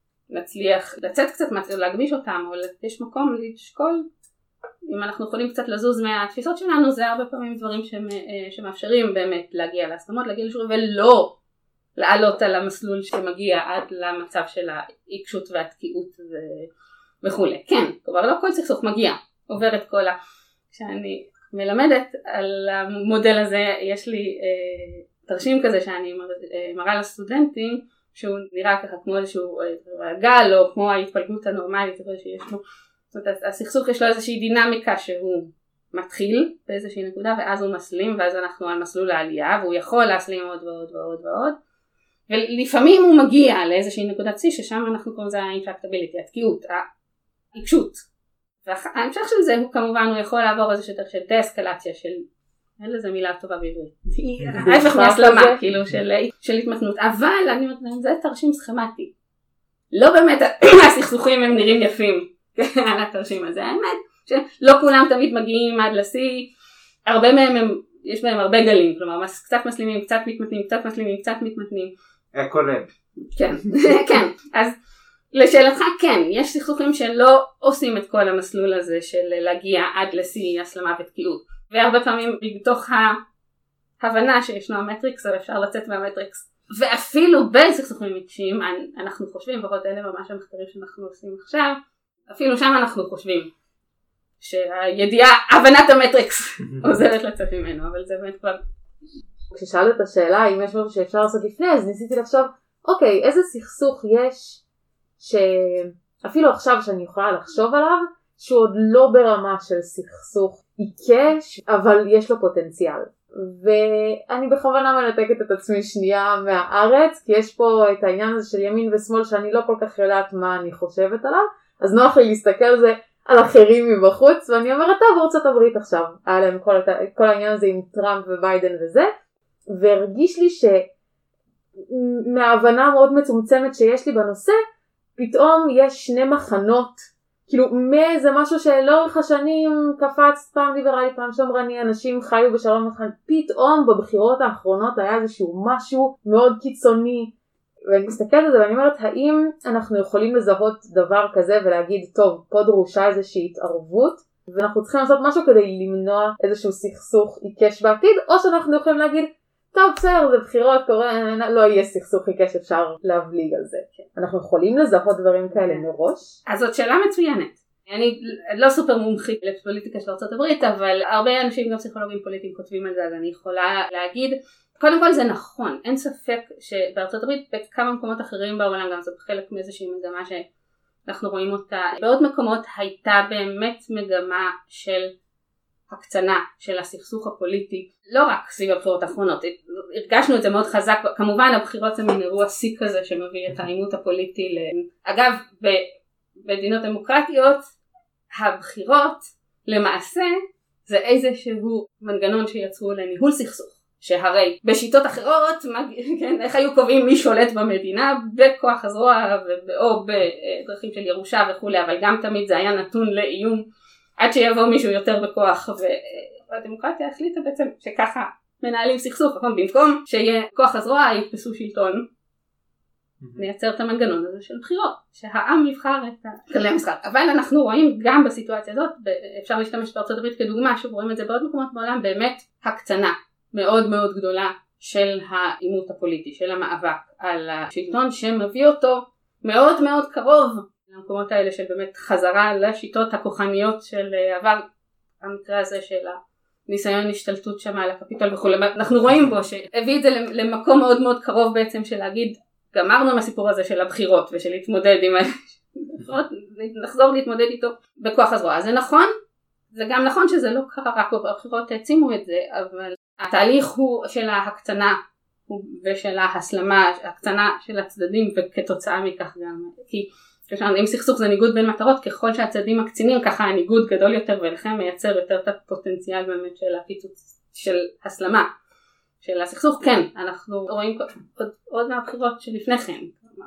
נצליח לצאת קצת, להגמיש אותם, או יש מקום לשקול. אם אנחנו יכולים קצת לזוז מהתפיסות שלנו, זה הרבה פעמים דברים שמאפשרים באמת להגיע להסכמות, להגיע לשור, ולא לעלות על המסלול שמגיע עד למצב של העיקשות והתקיעות וכו'. כן, כבר לא כל סכסוך מגיע, עובר את כל ה... כשאני מלמדת על המודל הזה, יש לי אה, תרשים כזה שאני מר, אה, מראה לסטודנטים, שהוא נראה ככה כמו איזשהו אה, גל, או כמו ההתפלגות הנורמלית, שיש לו, זאת אומרת, הסכסוך יש לו איזושהי דינמיקה שהוא מתחיל באיזושהי נקודה, ואז הוא מסלים, ואז אנחנו על מסלול העלייה, והוא יכול להסלים עוד ועוד ועוד ועוד, ולפעמים הוא מגיע לאיזושהי נקודת C, ששם אנחנו קוראים לזה ה-infractability, התקיעות, העיקשות. וההמשך של זה הוא כמובן הוא יכול לעבור איזה שטח של דה-אסקלציה של, אין לזה מילה טובה בעברית, ההפך מהסלמה, כאילו של התמתנות, אבל אני אומרת, זה תרשים סכמטי, לא באמת הסכסוכים הם נראים יפים על התרשים הזה, האמת שלא כולם תמיד מגיעים עד לשיא, הרבה מהם הם, יש בהם הרבה גלים, כלומר קצת מסלימים, קצת מתמתנים, קצת מסלימים, קצת מתמתנים.
כולל.
כן, כן, אז לשאלתך כן, יש סכסוכים שלא עושים את כל המסלול הזה של להגיע עד לשיא הסלמה ותקיעות, והרבה פעמים בתוך ההבנה שישנו המטריקס, אבל אפשר לצאת מהמטריקס, ואפילו בין סכסוכים אישיים, אנחנו חושבים, לפחות אלה ממש המחקרים שאנחנו עושים עכשיו, אפילו שם אנחנו חושבים שהידיעה, הבנת המטריקס עוזרת לצאת ממנו, אבל זה באמת כבר...
כששאלת את השאלה אם יש משהו שאפשר לעשות לפני, אז ניסיתי לחשוב, אוקיי, איזה סכסוך יש שאפילו עכשיו שאני יכולה לחשוב עליו, שהוא עוד לא ברמה של סכסוך עיקש, אבל יש לו פוטנציאל. ואני בכוונה מנתקת את עצמי שנייה מהארץ, כי יש פה את העניין הזה של ימין ושמאל שאני לא כל כך יודעת מה אני חושבת עליו, אז נוח לי להסתכל על זה על אחרים מבחוץ, ואני אומרת, טוב, ארצות הברית עכשיו, היה להם כל, כל העניין הזה עם טראמפ וביידן וזה, והרגיש לי שמההבנה מאוד מצומצמת שיש לי בנושא, פתאום יש שני מחנות, כאילו מאיזה משהו שלאורך השנים קפץ, פעם ליברלי, פעם שמרני, אנשים חיו בשלום אחד, פתאום בבחירות האחרונות היה איזשהו משהו מאוד קיצוני, ואני מסתכלת על זה ואני אומרת, האם אנחנו יכולים לזהות דבר כזה ולהגיד, טוב, פה דרושה איזושהי התערבות, ואנחנו צריכים לעשות משהו כדי למנוע איזשהו סכסוך עיקש בעתיד, או שאנחנו יכולים להגיד, טוב, בסדר, זה בחירות, קורה, לא יהיה סכסוך עיקש, אפשר להבליג על זה. אנחנו יכולים לזהות דברים כאלה מראש?
אז זאת שאלה מצוינת. אני לא סופר מומחית לפוליטיקה של ארצות הברית, אבל הרבה אנשים, גם פסיכולוגים פוליטיים, כותבים על זה, אז אני יכולה להגיד, קודם כל זה נכון, אין ספק שבארצות הברית, בכמה מקומות אחרים בעולם, גם זה חלק מאיזושהי מגמה שאנחנו רואים אותה, בעוד מקומות הייתה באמת מגמה של הקצנה של הסכסוך הפוליטי, לא רק סביב הבחירות האחרונות, הרגשנו את זה מאוד חזק, כמובן הבחירות זה מין אירוע שיא כזה שמביא את העימות הפוליטי, אגב במדינות דמוקרטיות הבחירות למעשה זה איזשהו מנגנון שיצרו לניהול סכסוך, שהרי בשיטות אחרות, כן, איך היו קובעים מי שולט במדינה, בכוח הזרוע או בדרכים של ירושה וכו', אבל גם תמיד זה היה נתון לאיום, עד שיבוא מישהו יותר בכוח, והדמוקרטיה החליטה בעצם שככה מנהלים סכסוך, במקום שיהיה כוח הזרוע יתפסו שלטון, נייצר את המנגנון הזה של בחירות, שהעם יבחר את כללי המשחק. אבל אנחנו רואים גם בסיטואציה הזאת, אפשר להשתמש בארצות הברית כדוגמה, שרואים את זה בעוד מקומות בעולם, באמת הקצנה מאוד מאוד גדולה של העימות הפוליטי, של המאבק על השלטון, שמביא אותו מאוד מאוד קרוב למקומות האלה של באמת חזרה לשיטות הכוחניות של עבר, המקרה הזה של הניסיון השתלטות שם על הקפיטול וכו'. אנחנו רואים בו שהביא את זה למקום מאוד מאוד קרוב בעצם של להגיד, גמרנו עם הסיפור הזה של הבחירות ושל להתמודד עם הבחירות, נחזור להתמודד איתו בכוח הזרוע. זה נכון, זה גם נכון שזה לא קרה רק הבחירות העצימו את זה, אבל התהליך הוא של ההקצנה ושל ההסלמה, ההקצנה של הצדדים, וכתוצאה מכך גם, כי אם סכסוך זה ניגוד בין מטרות, ככל שהצדדים מקצינים ככה הניגוד גדול יותר ולכן מייצר יותר את הפוטנציאל באמת של הפיצוץ, של הסלמה של הסכסוך. כן, אנחנו רואים עוד, עוד מהבחירות שלפני כן, כלומר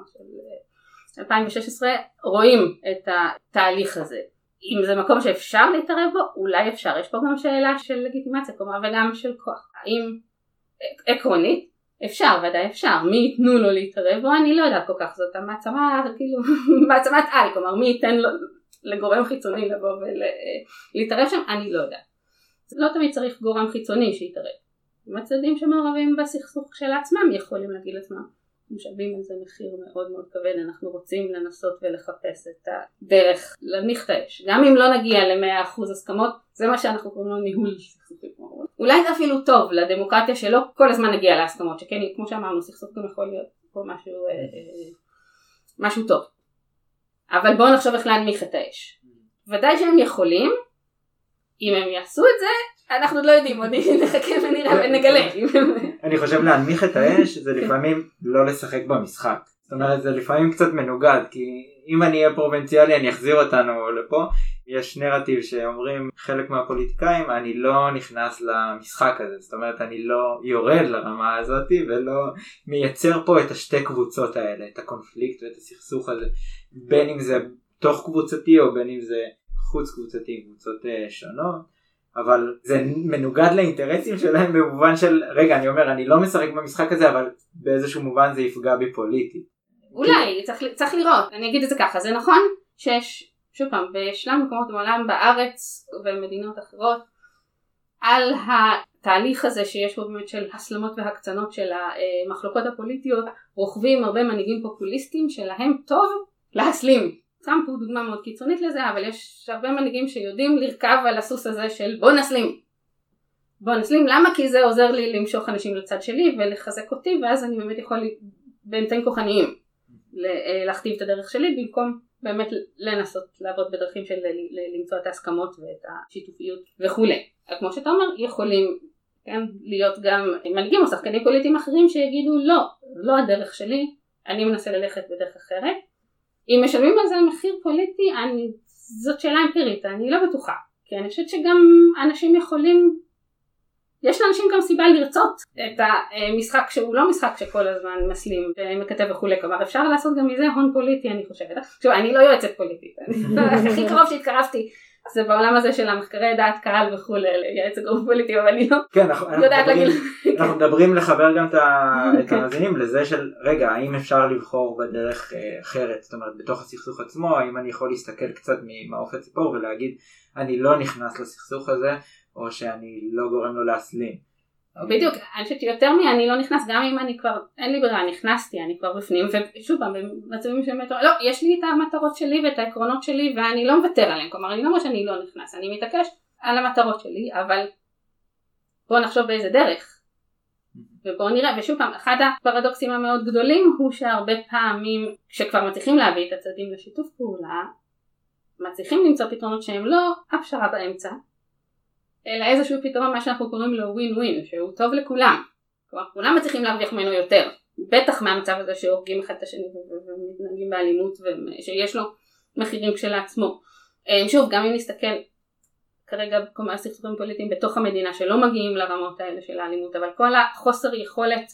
של אלפיים ושש עשרה, רואים את התהליך הזה. אם זה מקום שאפשר להתערב בו, אולי אפשר. יש פה גם שאלה של לגיטימציה, כלומר, וגם של כוח. האם עקרונית אפשר, ודאי אפשר. מי ייתנו לו להתערב בו? אני לא יודעת כל כך. זאת המעצמה, כאילו, מעצמת על, כלומר, מי ייתן לו, לגורם חיצוני לבוא ולהתערב שם? אני לא יודעת. לא תמיד צריך גורם חיצוני שיתערב. הצדדים שמעורבים בסכסוך של עצמם יכולים להגיד לעצמם, משלמים על זה מחיר מאוד מאוד כבד, אנחנו רוצים לנסות ולחפש את הדרך להנמיך את האש. גם אם לא נגיע ל-מאה אחוז הסכמות, זה מה שאנחנו קוראים לו ניהול סכסוכים. אולי זה אפילו טוב לדמוקרטיה שלא כל הזמן נגיע להסכמות, שכן, כמו שאמרנו, סכסוך גם יכול להיות פה משהו, אה, אה, משהו טוב. אבל בואו נחשוב איך להנמיך את האש. ודאי שהם יכולים, אם הם יעשו את זה, אנחנו לא יודעים, עוד נחכה ונראה ונגלה.
אני חושב להנמיך את האש זה לפעמים לא לשחק במשחק. זאת אומרת זה לפעמים קצת מנוגד, כי אם אני אהיה פרובינציאלי אני אחזיר אותנו לפה. יש נרטיב שאומרים חלק מהפוליטיקאים, אני לא נכנס למשחק הזה, זאת אומרת אני לא יורד לרמה הזאת ולא מייצר פה את השתי קבוצות האלה, את הקונפליקט ואת הסכסוך הזה, בין אם זה תוך קבוצתי או בין אם זה חוץ קבוצתי, קבוצות שונות. אבל זה מנוגד לאינטרסים שלהם במובן של, רגע, אני אומר, אני לא משחק במשחק הזה, אבל באיזשהו מובן זה יפגע בי פוליטית.
אולי, צריך, צריך לראות. אני אגיד את זה ככה, זה נכון שיש, שוב פעם, בשלב מקומות בעולם, בארץ ובמדינות אחרות, על התהליך הזה שיש בו באמת של הסלמות והקצנות של המחלוקות הפוליטיות, רוכבים הרבה מנהיגים פופוליסטים שלהם טוב להסלים. טראמפ הוא דוגמה מאוד קיצונית לזה, אבל יש הרבה מנהיגים שיודעים לרכב על הסוס הזה של בוא נסלים. בוא נסלים, למה? כי זה עוזר לי למשוך אנשים לצד שלי ולחזק אותי, ואז אני באמת יכול באמצעים כוחניים להכתיב את הדרך שלי, במקום באמת לנסות לעבוד בדרכים של למצוא את ההסכמות ואת השיתופיות וכו'. כמו שאתה אומר, יכולים כן, להיות גם מנהיגים או שחקנים פוליטיים אחרים שיגידו לא, לא הדרך שלי, אני מנסה ללכת בדרך אחרת. אם משלמים על זה מחיר פוליטי, אני, זאת שאלה אמפירית, אני לא בטוחה. כי אני חושבת שגם אנשים יכולים, יש לאנשים גם סיבה לרצות את המשחק שהוא לא משחק שכל הזמן מסלים ומכתב וכו'. כלומר, אפשר לעשות גם מזה הון פוליטי, אני חושבת. עכשיו, אני לא יועצת פוליטית. הכי קרוב שהתקרבתי זה בעולם הזה של המחקרי דעת קהל וכו', לייעץ גרוף פוליטי, אבל אני לא יודעת להגיד.
אנחנו מדברים לחבר גם את המאזינים לזה של, רגע, האם אפשר לבחור בדרך אחרת, זאת אומרת, בתוך הסכסוך עצמו, האם אני יכול להסתכל קצת ממעוף הציפור ולהגיד, אני לא נכנס לסכסוך הזה, או שאני לא גורם לו להסלים.
בדיוק, אני חושבת שיותר מי אני לא נכנס, גם אם אני כבר, אין לי ברירה, נכנסתי, אני כבר בפנים, ושוב פעם, במצבים של מטרה, לא, יש לי את המטרות שלי ואת העקרונות שלי, ואני לא מוותר עליהם, כלומר, אני לא אומר שאני לא נכנס, אני מתעקש על המטרות שלי, אבל בואו נחשוב באיזה דרך, ובואו נראה, ושוב פעם, אחד הפרדוקסים המאוד גדולים, הוא שהרבה פעמים, כשכבר מצליחים להביא את הצדדים לשיתוף פעולה, מצליחים למצוא פתרונות שהם לא הפשרה באמצע, אלא איזשהו פתרון, מה שאנחנו קוראים לו ווין ווין, שהוא טוב לכולם. כלומר, כולם מצליחים להרוויח ממנו יותר. בטח מהמצב הזה שהורגים אחד את השני ומתנהגים באלימות, ושיש לו מחירים כשלעצמו. שוב, גם אם נסתכל כרגע בכל הסכסוכים פוליטיים בתוך המדינה, שלא מגיעים לרמות האלה של האלימות, אבל כל החוסר יכולת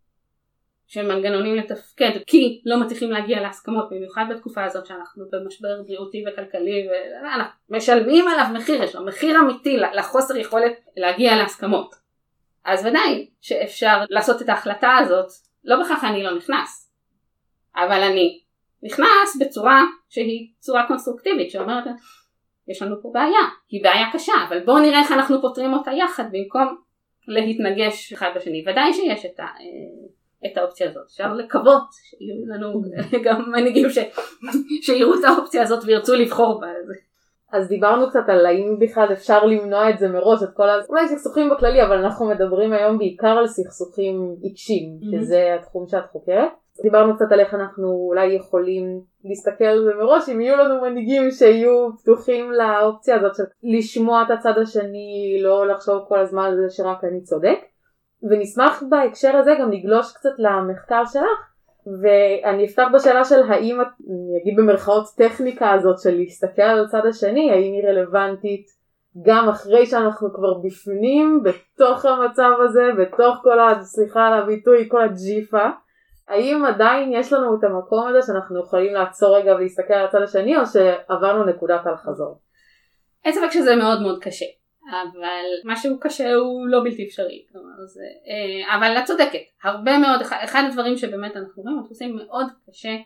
של מנגנונים לתפקד, כי לא מצליחים להגיע להסכמות, במיוחד בתקופה הזאת שאנחנו במשבר בריאותי וכלכלי, ואנחנו משלמים עליו מחיר, יש לו מחיר אמיתי לחוסר יכולת להגיע להסכמות. אז ודאי שאפשר לעשות את ההחלטה הזאת, לא בכך אני לא נכנס, אבל אני נכנס בצורה שהיא צורה קונסטרוקטיבית, שאומרת, יש לנו פה בעיה, היא בעיה קשה, אבל בואו נראה איך אנחנו פותרים אותה יחד, במקום להתנגש אחד בשני. ודאי שיש את ה... את האופציה הזאת. אפשר לקוות שיהיו לנו גם מנהיגים ש... שיראו את האופציה הזאת וירצו לבחור בה.
אז דיברנו קצת על האם בכלל אפשר למנוע את זה מראש, את כל ה... אולי סכסוכים בכללי, אבל אנחנו מדברים היום בעיקר על סכסוכים עיקשים, mm-hmm. שזה התחום שאת חוקרת. דיברנו קצת על איך אנחנו אולי יכולים להסתכל על זה מראש, אם יהיו לנו מנהיגים שיהיו פתוחים לאופציה הזאת של לשמוע את הצד השני, לא לחשוב כל הזמן על זה שרק אני צודק. ונשמח בהקשר הזה גם לגלוש קצת למחקר שלך, ואני אפתח בשאלה של האם, אני אגיד במרכאות טכניקה הזאת של להסתכל על הצד השני, האם היא רלוונטית גם אחרי שאנחנו כבר בפנים, בתוך המצב הזה, בתוך כל ה... סליחה על הביטוי, כל הג'יפה, האם עדיין יש לנו את המקום הזה שאנחנו יכולים לעצור רגע ולהסתכל על הצד השני, או שעברנו נקודת על חזור?
אין ספק שזה מאוד מאוד קשה. אבל מה שהוא קשה הוא לא בלתי אפשרי, כלומר, זה, אבל את צודקת, הרבה מאוד, אחד הדברים שבאמת אנחנו רואים, אנחנו עושים מאוד קשה,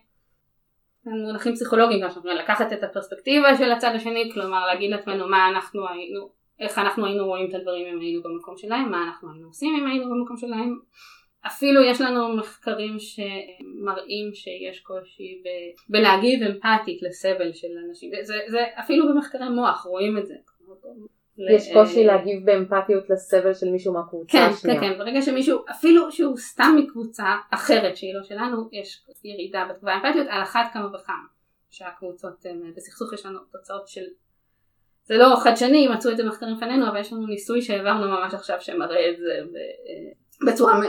מונחים פסיכולוגיים, לקחת את הפרספקטיבה של הצד השני, כלומר להגיד לעצמנו מה אנחנו היינו, איך אנחנו היינו רואים את הדברים אם היינו במקום שלהם, מה אנחנו היינו עושים אם היינו במקום שלהם, אפילו יש לנו מחקרים שמראים שיש קושי ב- בלהגיב אמפתית לסבל של אנשים, זה, זה אפילו במחקרי מוח רואים את זה.
יש קושי להגיב באמפתיות לסבל של מישהו מהקבוצה השנייה.
כן, כן, ברגע שמישהו, אפילו שהוא סתם מקבוצה אחרת שהיא לא שלנו, יש ירידה בתגובה אמפתיות על אחת כמה וכמה. שהקבוצות בסכסוך יש לנו תוצאות של, זה לא חדשני, מצאו את זה מחקרים לפנינו, אבל יש לנו ניסוי שהעברנו ממש עכשיו שמראה את זה בצורה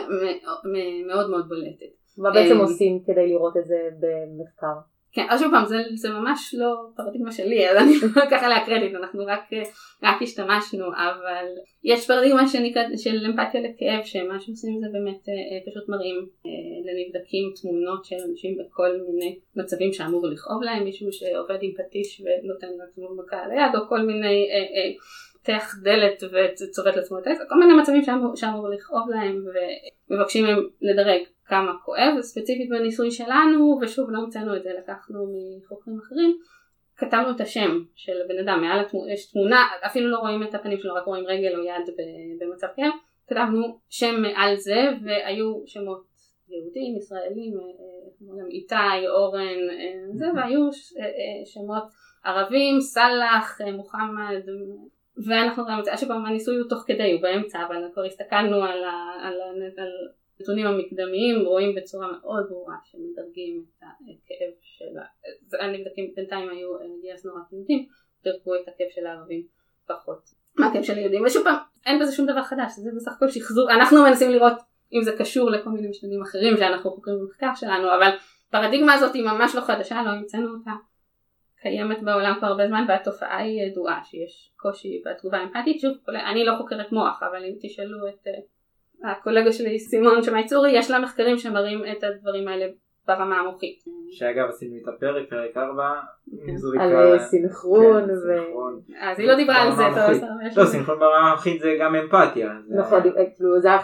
מאוד מאוד בולטת.
מה בעצם עושים כדי לראות את זה במחקר?
כן, אז שוב פעם, זה, זה ממש לא פרדיגמה שלי, אז אני לא אקח עליה קרדיט, אנחנו רק, רק השתמשנו, אבל יש פרדיגמה של אמפתיה לכאב, שמה שעושים זה באמת פשוט מראים לנבדקים תמונות של אנשים בכל מיני מצבים שאמור לכאוב להם, מישהו שעובד עם פטיש ונותן לעצמו מכה על היד, או כל מיני פותח דלת וצובט לעצמו את העץ, כל מיני מצבים שאמור לכאוב להם ומבקשים מהם לדרג כמה כואב, ספציפית בניסוי שלנו, ושוב לא המצאנו את זה, לקחנו מחוקרים אחרים, כתבנו את השם של בן אדם, מעל התמונה, יש תמונה, אפילו לא רואים את הפנים שלו, רק רואים רגל או יד במצב כאב, כתבנו שם מעל זה, והיו שמות יהודים, ישראלים, איתי, אורן, זה, והיו שמות ערבים, סלח, מוחמד, ואנחנו רואים את זה, שפעם הניסוי הוא תוך כדי, הוא באמצע, אבל כבר הסתכלנו על הנתונים המקדמיים, רואים בצורה מאוד ברורה שמדרגים את הכאב של, הנבדקים בינתיים היו גייסנו רק יהודים, דרגו את הכאב של הערבים פחות. מה הכאב של היהודים? ושוב פעם, אין בזה שום דבר חדש, זה בסך הכל שחזור, אנחנו מנסים לראות אם זה קשור לכל מיני משתנים אחרים שאנחנו חוקרים במחקר שלנו, אבל פרדיגמה הזאת היא ממש לא חדשה, לא המצאנו אותה, קיימת בעולם כבר הרבה זמן, והתופעה היא ידועה, שיש קושי בתגובה אמפתית. שוב, אני לא חוקרת מוח, אבל אם תשאלו את uh, הקולגה שלי סימון שמייצורי, יש לה מחקרים שמראים את הדברים האלה ברמה המוחית.
שאגב עשינו את הפרק, פרק ארבע,
על סינכרון.
אז היא לא דיברה על זה.
לא, סינכרון ברמה המוחית זה גם אמפתיה.
נכון, זה היה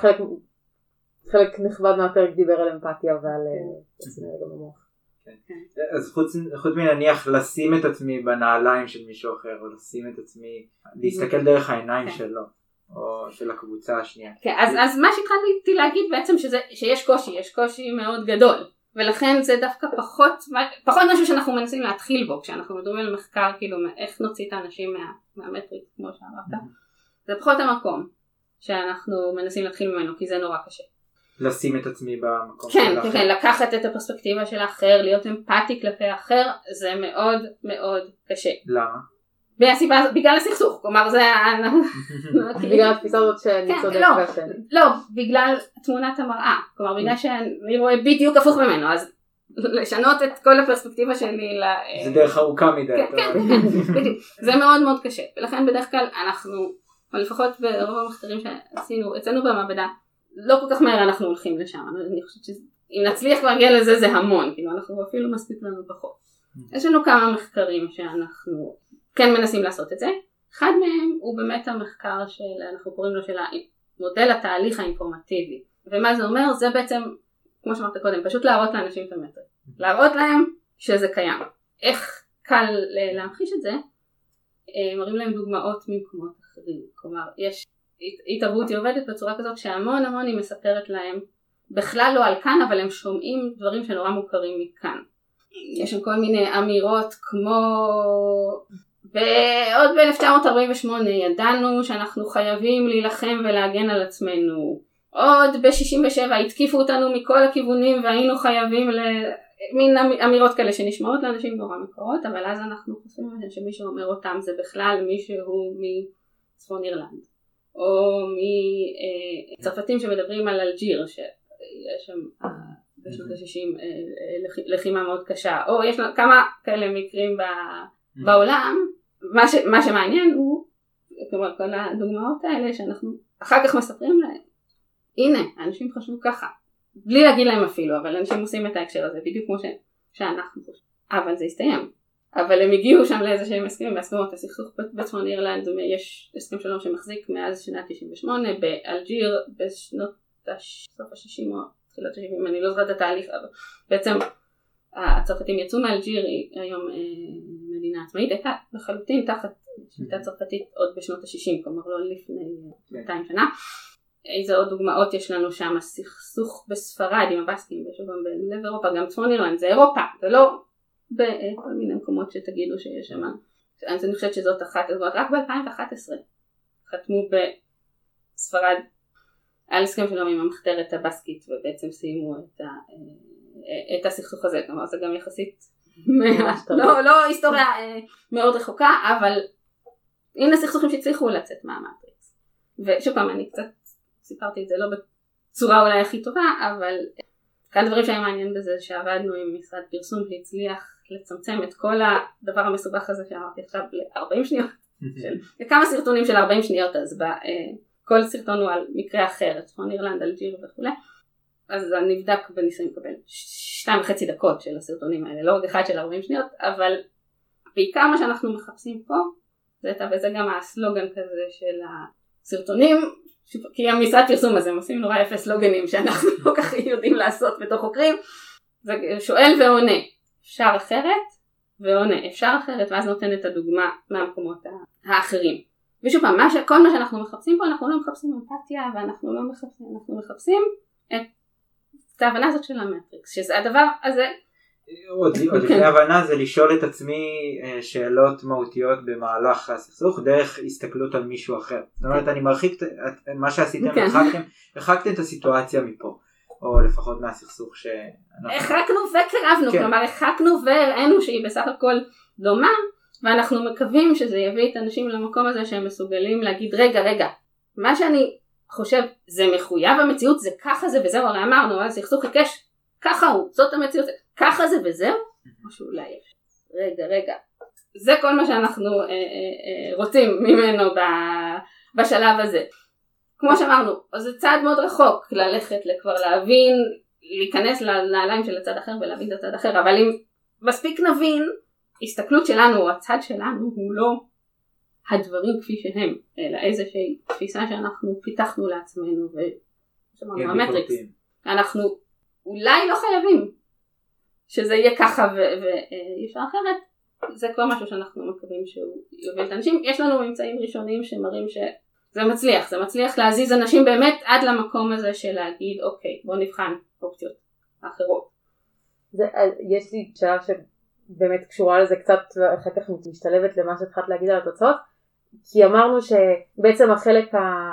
חלק נכבד מהפרק דיבר על אמפתיה ועל סינכרון גם במוח.
אז חוץ, חוץ מנניח לשים את עצמי בנעליים של מישהו אחר, או לשים את עצמי, להסתכל דרך העיניים שלו, או של הקבוצה השנייה.
כן, אז, אז מה שהתחלתי להגיד בעצם שזה, שיש קושי, יש קושי מאוד גדול, ולכן זה דווקא פחות, פחות משהו שאנחנו מנסים להתחיל בו, כשאנחנו מדברים על מחקר, כאילו, איך נוציא את האנשים מה, מהמטריקס, כמו שאמרת, זה פחות המקום שאנחנו מנסים להתחיל ממנו, כי זה נורא קשה.
לשים את עצמי במקום
כן,
של האחר.
כן, לקחת את הפרספקטיבה של האחר, להיות אמפתי כלפי האחר, זה מאוד מאוד קשה.
למה?
מהסיבה, בגלל הסכסוך, כלומר זה...
בגלל התפיסה הזאת שאני צודק והשני.
לא, בגלל תמונת המראה, כלומר בגלל שאני רואה בדיוק הפוך ממנו, אז לשנות את כל הפרספקטיבה שלי ל...
זה דרך ארוכה מדי.
כן, בדיוק, זה מאוד מאוד קשה, ולכן בדרך כלל אנחנו, או לפחות ברוב המחקרים שעשינו, אצלנו במעבדה, לא כל כך מהר אנחנו הולכים לשם, אני חושבת שאם נצליח כבר להגיע לזה זה המון, כאילו אנחנו אפילו מספיק לנו פחות. יש לנו כמה מחקרים שאנחנו כן מנסים לעשות את זה, אחד מהם הוא באמת המחקר של, אנחנו קוראים לו של מודל התהליך האינפורמטיבי, ומה זה אומר? זה בעצם, כמו שאמרת קודם, פשוט להראות לאנשים את המטריק, להראות להם שזה קיים. איך קל להמחיש את זה? מראים להם דוגמאות ממקומות אחרים, כלומר יש התערבות היא עובדת בצורה כזאת שהמון המון היא מספרת להם בכלל לא על כאן, אבל הם שומעים דברים שנורא מוכרים מכאן. יש שם כל מיני אמירות כמו עוד ב-אלף תשע מאות ארבעים ושמונה ידענו שאנחנו חייבים להילחם ולהגן על עצמנו, עוד ב-שישים ושבע התקיפו אותנו מכל הכיוונים והיינו חייבים ל... מין אמירות כאלה שנשמעות לאנשים נורא מקורות, אבל אז אנחנו חושבים שמי שאומר אותם זה בכלל מישהו מצפון אירלנד, או מצרפתים שמדברים על אלג'יר, שיש שם בשנות ה-שישים לחימה מאוד קשה, או יש כמה כאלה מקרים בעולם. מה, ש, מה שמעניין הוא, כלומר כל הדוגמאות האלה שאנחנו אחר כך מספרים להם, הנה, אנשים חשבו ככה, בלי להגיד להם אפילו, אבל אנשים עושים את ההקשר הזה, בדיוק כמו ש, שאנחנו חושבים, אבל זה הסתיים. אבל הם הגיעו שם לאיזה שהם הסכמים, בהסכמות הסכסוך בצפון אירלנד, יש הסכם שלום שמחזיק מאז שנת תשעים ושמונה, באלג'יר בשנות סוף ה-שישים או תחילת ה-שבעים, אני לא זוכרת את התהליך, אבל בעצם הצרפתים יצאו מאלג'יר, היום מדינה עצמאית, הייתה לחלוטין תחת שליטה צרפתית עוד בשנות ה-שישים, כלומר לא לפני מאתיים שנה. איזה עוד דוגמאות יש לנו שם? הסכסוך בספרד עם הבסקים, ושוב בלב אירופה, גם צפון אירלנד, זה אירופה, זה לא בכל מיני מקומות שתגידו שיש שם. אז אני חושבת שזאת אחת, רק ב-אלפיים ואחת עשרה חתמו בספרד על הסכם שלום עם המחתרת הבסקית, ובעצם סיימו את, ה, את הסכסוך הזה, כלומר זה גם יחסית, לא, לא היסטוריה מאוד רחוקה, אבל הנה סכסוכים שהצליחו לצאת מהמטריקס. ושוב פעם, אני קצת סיפרתי את זה לא בצורה אולי הכי טובה, אבל כאן הדברים שהיה מעניין בזה שעבדנו עם משרד פרסום שהצליח לצמצם את כל הדבר המסובך הזה שאמרתי עכשיו ל-ארבעים שניות, וכמה סרטונים של ארבעים שניות, אז כל סרטון הוא על מקרה אחר, צפון אירלנד, אלג'יר וכו'. אז נבדק בניסוי מקבל שתיים וחצי דקות של הסרטונים האלה, לא רק אחד של ארבעים שניות, אבל בעיקר מה שאנחנו מחפשים פה, וזה גם הסלוגן כזה של הסרטונים, כי המשרד פרסום הזה, הם עושים נורא יפה סלוגנים שאנחנו לא כך יודעים לעשות בתוך חוקרים, זה שואל ועונה, אפשר אחרת ועונה, אפשר אחרת, ואז נותן את הדוגמה מהמקומות האחרים. ושוב פעם, מה ש... כל מה שאנחנו מחפשים פה, אנחנו לא מחפשים אמפתיה, ואנחנו לא מחפשים, אנחנו מחפשים את ההבנה הזאת של המטריקס, שזה הדבר הזה.
עוד לפני הבנה זה לשאול את עצמי שאלות מהותיות במהלך הסכסוך דרך הסתכלות על מישהו אחר. זאת אומרת, אני מרחיק מה שעשיתם, הרחקתם את הסיטואציה מפה, או לפחות מהסכסוך שאנחנו...
הרחקנו וקרבנו, כלומר הרחקנו והראינו שהיא בסך הכל דומה, ואנחנו מקווים שזה יביא את האנשים למקום הזה שהם מסוגלים להגיד רגע רגע, מה שאני חושב זה מחויב המציאות, זה ככה זה וזהו, הרי אמרנו, הסכסוך עיקש, ככה הוא, זאת המציאות, ככה זה וזהו, או שאולי יש, רגע רגע, זה כל מה שאנחנו אה, אה, אה, רוצים ממנו ב, בשלב הזה. כמו שאמרנו, זה צעד מאוד רחוק ללכת לכבר להבין, להיכנס לנעליים של הצד אחר ולהבין את הצד אחר, אבל אם מספיק נבין, הסתכלות שלנו, הצד שלנו הוא לא הדברים כפי שהם, אלא איזושהי תפיסה שאנחנו פיתחנו לעצמנו, ושמענו המטריקס, אנחנו אולי לא חייבים שזה יהיה ככה ואי אפשר אחרת, זה כבר משהו שאנחנו מקווים שהוא יוביל את האנשים. יש לנו ממצאים ראשונים שמראים שזה מצליח, זה מצליח להזיז אנשים באמת עד למקום הזה של להגיד אוקיי, בוא נבחן אופציות אחרות.
זה, יש לי שאלה שבאמת קשורה לזה קצת ואחר כך משתלבת למה שהתחלת להגיד על התוצאות, כי אמרנו שבעצם החלק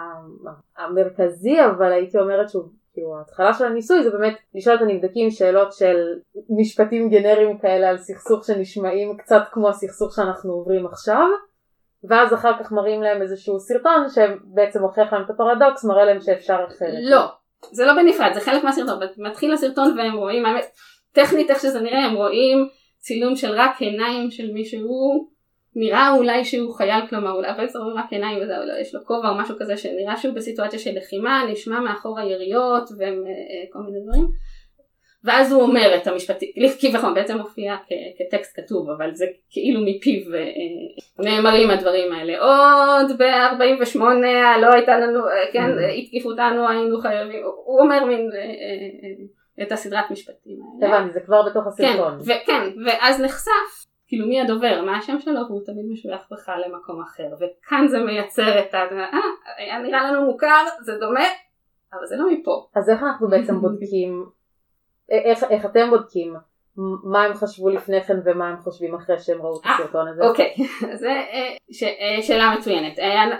המרכזי, אבל הייתי אומרת שהוא כאילו ההתחלה של הניסוי זה באמת לשאול את הנבדקים שאלות של משפטים גנריים כאלה על סכסוך שנשמעים קצת כמו הסכסוך שאנחנו עוברים עכשיו, ואז אחר כך מראים להם איזשהו סרטון שבעצם הוכיח להם את הפרדוקס, מראה להם שאפשר אחרת.
לא, זה לא בנפרד, זה חלק מהסרטון. מתחיל הסרטון והם רואים, טכנית איך שזה נראה, הם רואים צילום של רק עיניים של מישהו, נראה אולי שהוא חייל, כלומר אולי אבל זה רואים רק עיניים וזה, אולי יש לו כובע או משהו כזה שנראה שהוא בסיטואציה של לחימה, נשמע מאחור היריות וכל מיני דברים, ואז הוא אומר את המשפטים, כביכול בעצם מופיע כטקסט כתוב, אבל זה כאילו מפיו נאמרים הדברים האלה. עוד ב-ארבעים ושמונה לא הייתה לנו, כן, התקיפו אותנו, היינו חייבים, הוא אומר מין את הסדרת משפטים האלה.
הבנתי, זה כבר בתוך הסרטון.
כן, ואז נחשף כאילו מי הדובר, מה השם שלו, והוא תמיד משוייך בכלל למקום אחר, וכאן זה מייצר את ה... אה, היה נראה לנו מוכר, זה דומה, אבל זה לא מפה.
אז איך אנחנו בעצם בודקים, איך, איך אתם בודקים, מה הם חשבו לפני כן ומה הם חושבים אחרי שהם ראו את הסרטון הזה?
אוקיי, זו שאלה מצוינת.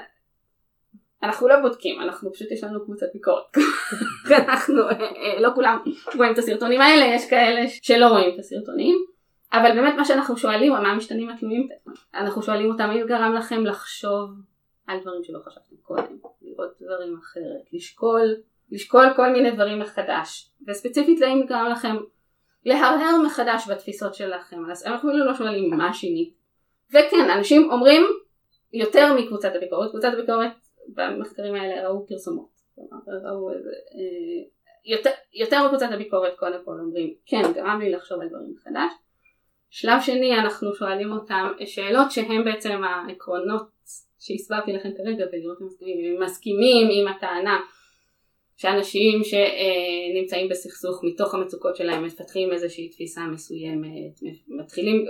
אנחנו לא בודקים, אנחנו פשוט יש לנו קבוצת ביקורת. אנחנו, לא כולם רואים את הסרטונים האלה, יש כאלה שלא רואים את הסרטונים. אבל באמת מה שאנחנו שואלים, מה המשתנים התלויים, אנחנו שואלים אותם, אם גרם לכם לחשוב על דברים שלא חשבתם קודם, לראות דברים אחרת, לשקול, לשקול כל מיני דברים מחדש, וספציפית לאם גרם לכם להרהר מחדש בתפיסות שלכם, אז אנחנו לא שואלים מה שינית. וכן, אנשים אומרים יותר מקבוצת הביקורת, קבוצת הביקורת במחקרים האלה ראו פרסומות, ראו איזה, יותר, יותר מקבוצת הביקורת קודם כל אומרים, כן, גרם לי לחשוב על דברים מחדש. שלב שני, אנחנו שואלים אותם שאלות שהן בעצם העקרונות שהסברתי לכם כרגע, ולראות אם מסכימים, מסכימים עם הטענה שאנשים שנמצאים בסכסוך מתוך המצוקות שלהם מפתחים איזושהי תפיסה מסוימת, מתחילים,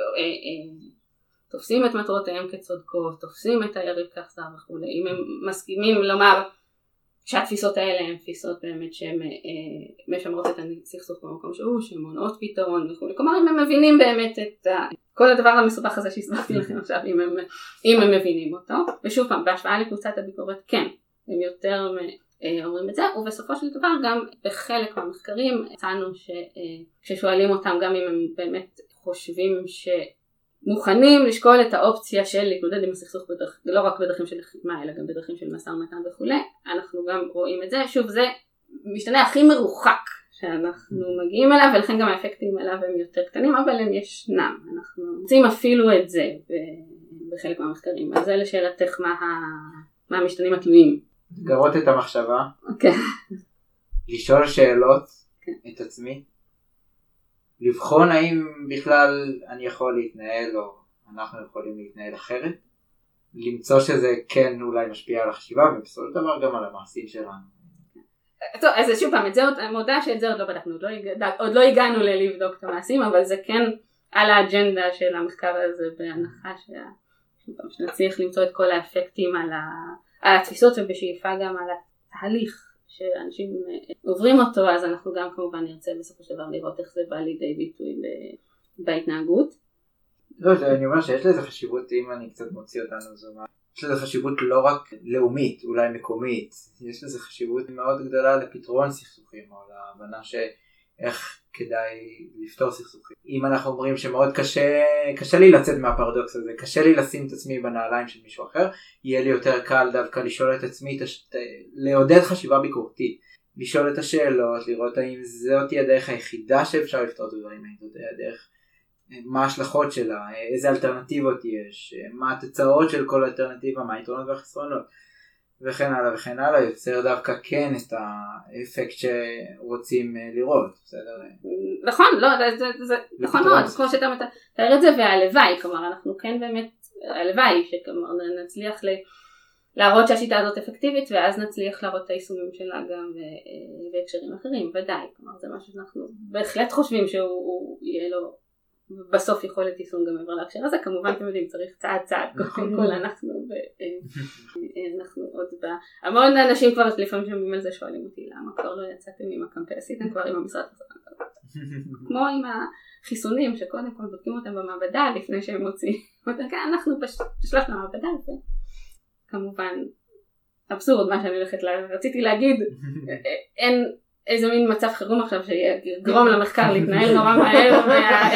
תופסים את מטרותיהם כצודקות, תופסים את היריב כאכזר וכו'. אם הם מסכימים לומר שהתפיסות האלה הן תפיסות באמת שהן משמרות את הסכסוך במקום שהוא, שהן מונעות פתרון וכו'. כלומר, אם הם מבינים באמת את כל הדבר המסובך הזה שהסברתי לכם עכשיו, אם הם, אם הם מבינים אותו. ושוב פעם, בהשוואה לקבוצת הביקורת, כן, הם יותר אומרים את זה, ובסופו של דבר גם בחלק מהמחקרים הצענו שכששואלים אותם גם אם הם באמת חושבים ש... מוכנים לשקול את האופציה של להתמודד עם הסכסוך בדרך, לא רק בדרכים של לחימה, אלא גם בדרכים של משא ומתן וכו'. אנחנו גם רואים את זה. שוב, זה משתנה הכי מרוחק שאנחנו מגיעים אליו, ולכן גם האפקטים אליו הם יותר קטנים, אבל הם ישנם. אנחנו רוצים אפילו את זה בחלק מהמחקרים. אז זה לשאלתך מה, מה המשתנים התלויים.
לגרות את המחשבה.
אוקיי.
לשאול שאלות את עצמי. לבחון האם בכלל אני יכול להתנהל או אנחנו יכולים להתנהל אחרת, למצוא שזה כן אולי משפיע על החשיבה, ובסופו של דבר גם על המעשים שלנו.
טוב, אז שוב פעם, את זה עוד, אני מודה שאת זה עוד לא בדקנו, עוד לא, עוד לא הגענו ללבדוק את המעשים, אבל זה כן על האג'נדה של המחקר הזה, בהנחה שנצליח למצוא את כל האפקטים על, ה, על התפיסות, ובשאיפה גם על התהליך שאנשים עוברים אותו, אז אנחנו גם כמובן נרצה בסופו של דבר לראות איך זה בא לידי ביטוי בהתנהגות.
לא, אני אומר שיש לזה חשיבות, אם אני קצת מוציא אותנו זו מה. יש לזה חשיבות לא רק לאומית, אולי מקומית, יש לזה חשיבות מאוד גדולה לפתרון סכסוכים, או להבנה שאיך כדאי לפתור סכסוכים. אם אנחנו אומרים שמאוד קשה, קשה לי לצאת מהפרדוקס הזה, קשה לי לשים את עצמי בנעליים של מישהו אחר, יהיה לי יותר קל דווקא לשאול את עצמי, לעודד חשיבה ביקורתית, לשאול את השאלות, לראות האם זאת היא הדרך היחידה שאפשר לפתור את הדברים, האם זאת הדרך, מה ההשלכות שלה, איזה אלטרנטיבות יש, מה התוצאות של כל אלטרנטיבה, מה היתרונות והחסרונות, וכן הלאה וכן הלאה, יוצר דווקא כן את האפקט שרוצים לראות, בסדר?
נכון, לא, זה, זה נכון מאוד, כמו שאתה מתאר את זה, והלוואי, כלומר, אנחנו כן באמת, הלוואי, שכלומר נצליח ל... להראות שהשיטה הזאת אפקטיבית, ואז נצליח להראות את היישומים שלה גם בהקשרים אחרים, ודאי, כלומר, זה משהו שאנחנו בהחלט חושבים שהוא יהיה לו בסוף יכולת יישום גם מעבר להקשר הזה, כמובן אתם יודעים, צריך צעד צעד, קודם כל אנחנו, אנחנו עוד ב... המון אנשים כבר לפעמים שומעים על זה שואלים אותי, למה כבר לא יצאתם עם הקמפיין, עשיתם כבר עם המשרד הזה, כמו עם החיסונים, שקודם כל בודקים אותם במעבדה לפני שהם מוציאים אותם, אנחנו בשלב למעבדה, כמובן אבסורד מה שאני הולכת, רציתי להגיד, אין איזה מין מצב חירום עכשיו שיגרום למחקר להתנהל נורא מהר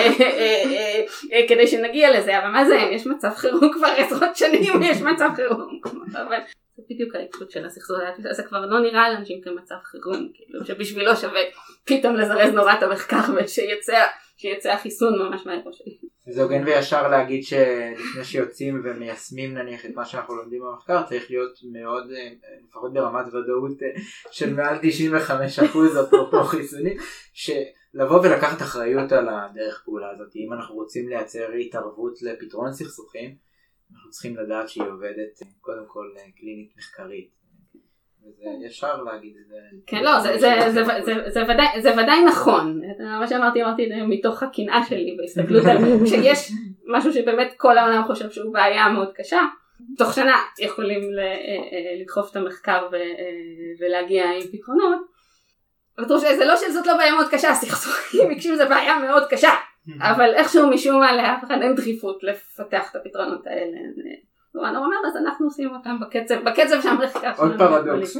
כדי שנגיע לזה, אבל מה זה? יש מצב חירום כבר עשרות שנים, יש מצב חירום, אבל זה בדיוק ההתפות של הסכסוך, זה כבר לא נראה לאנשים כמצב חירום, כאילו שבשבילו שווה פתאום לזרז נורא את המחקר ושיצא החיסון ממש מהר שלי.
זה הוגן וישר להגיד שלפני שיוצאים ומיישמים נניח את מה שאנחנו לומדים במחקר, צריך להיות מאוד, לפחות ברמת ודאות של מעל תשעים וחמישה אחוז אפרופו חיסונים, שלבוא ולקחת אחריות על הדרך פעולה הזאת. אם אנחנו רוצים לייצר התערבות לפתרון סכסוכים, אנחנו צריכים לדעת שהיא עובדת קודם כל קלינית מחקרית. וזה ישר להגיד את זה.
כן, לא, זה ודאי נכון. מה שאמרתי, אמרתי מתוך הקנאה שלי בהסתכלות על שיש משהו שבאמת כל העולם חושב שהוא בעיה מאוד קשה. תוך שנה יכולים לדחוף את המחקר ולהגיע עם פתרונות. זה לא שזאת לא בעיה מאוד קשה, הסכסוכים הקשיב זה בעיה מאוד קשה. אבל איכשהו משום מה לאף אחד אין דחיפות לפתח את הפתרונות האלה. ואני אומר, אז אנחנו עושים אותם בקצב, בקצב שהמחקר שלנו.
עוד פרדוקס.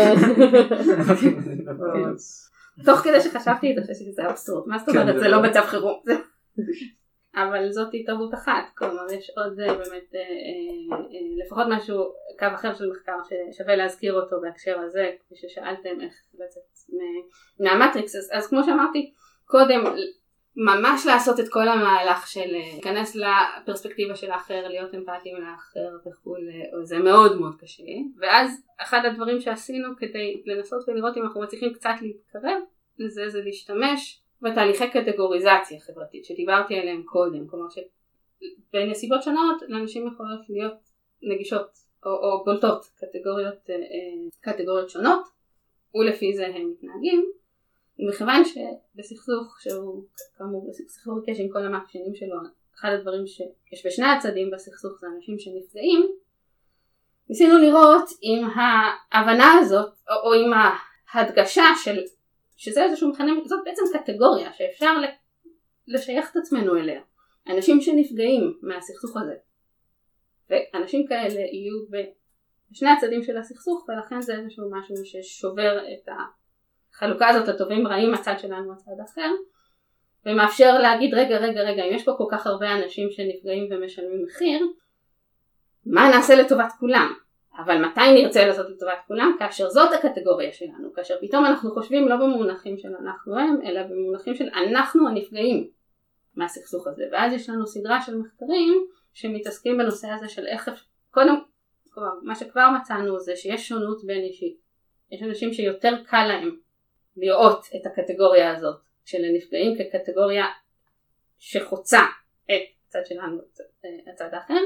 תוך כדי שחשבתי את זה, שזה אבסורד. מה זאת אומרת? זה לא מצב חירום. אבל זאת התערבות אחת. כלומר, יש עוד באמת, לפחות משהו, קו אחר של מחקר, ששווה להזכיר אותו בהקשר הזה, כפי ששאלתם איך לצאת מהמטריקס. אז כמו שאמרתי, קודם, ממש לעשות את כל המהלך של להיכנס לפרספקטיבה של האחר, להיות אמפתיים לאחר וכו', זה מאוד מאוד קשה. ואז אחד הדברים שעשינו כדי לנסות ולראות אם אנחנו מצליחים קצת להתקרב לזה, זה להשתמש בתהליכי קטגוריזציה חברתית שדיברתי עליהם קודם. כלומר שבנסיבות שונות לאנשים יכולות להיות נגישות או, או בולטות קטגוריות, קטגוריות שונות, ולפי זה הם מתנהגים. מכיוון שבסכסוך שהוא כאמור בסכסוך קש עם כל המאפיינים שלו, אחד הדברים שיש בשני הצדדים בסכסוך זה אנשים שנפגעים, ניסינו לראות אם ההבנה הזאת או, או עם ההדגשה של שזה איזשהו מכנה, זאת בעצם קטגוריה שאפשר לשייך את עצמנו אליה, אנשים שנפגעים מהסכסוך הזה, ואנשים כאלה יהיו בשני הצדדים של הסכסוך, ולכן זה איזשהו משהו ששובר את ה החלוקה הזאת הטובים רעים מהצד שלנו מהצד אחר, ומאפשר להגיד רגע רגע רגע אם יש פה כל כך הרבה אנשים שנפגעים ומשלמים מחיר, מה נעשה לטובת כולם? אבל מתי נרצה לעשות לטובת כולם? כאשר זאת הקטגוריה שלנו, כאשר פתאום אנחנו חושבים לא במונחים של אנחנו הם, אלא במונחים של אנחנו הנפגעים מהסכסוך הזה. ואז יש לנו סדרה של מחקרים שמתעסקים בנושא הזה של איך, קודם, כלומר, מה שכבר מצאנו זה שיש שונות בין אישית. יש אנשים שיותר קל להם לראות את הקטגוריה הזאת של הנפגעים כקטגוריה שחוצה את הצד שלנו, הצד האחר,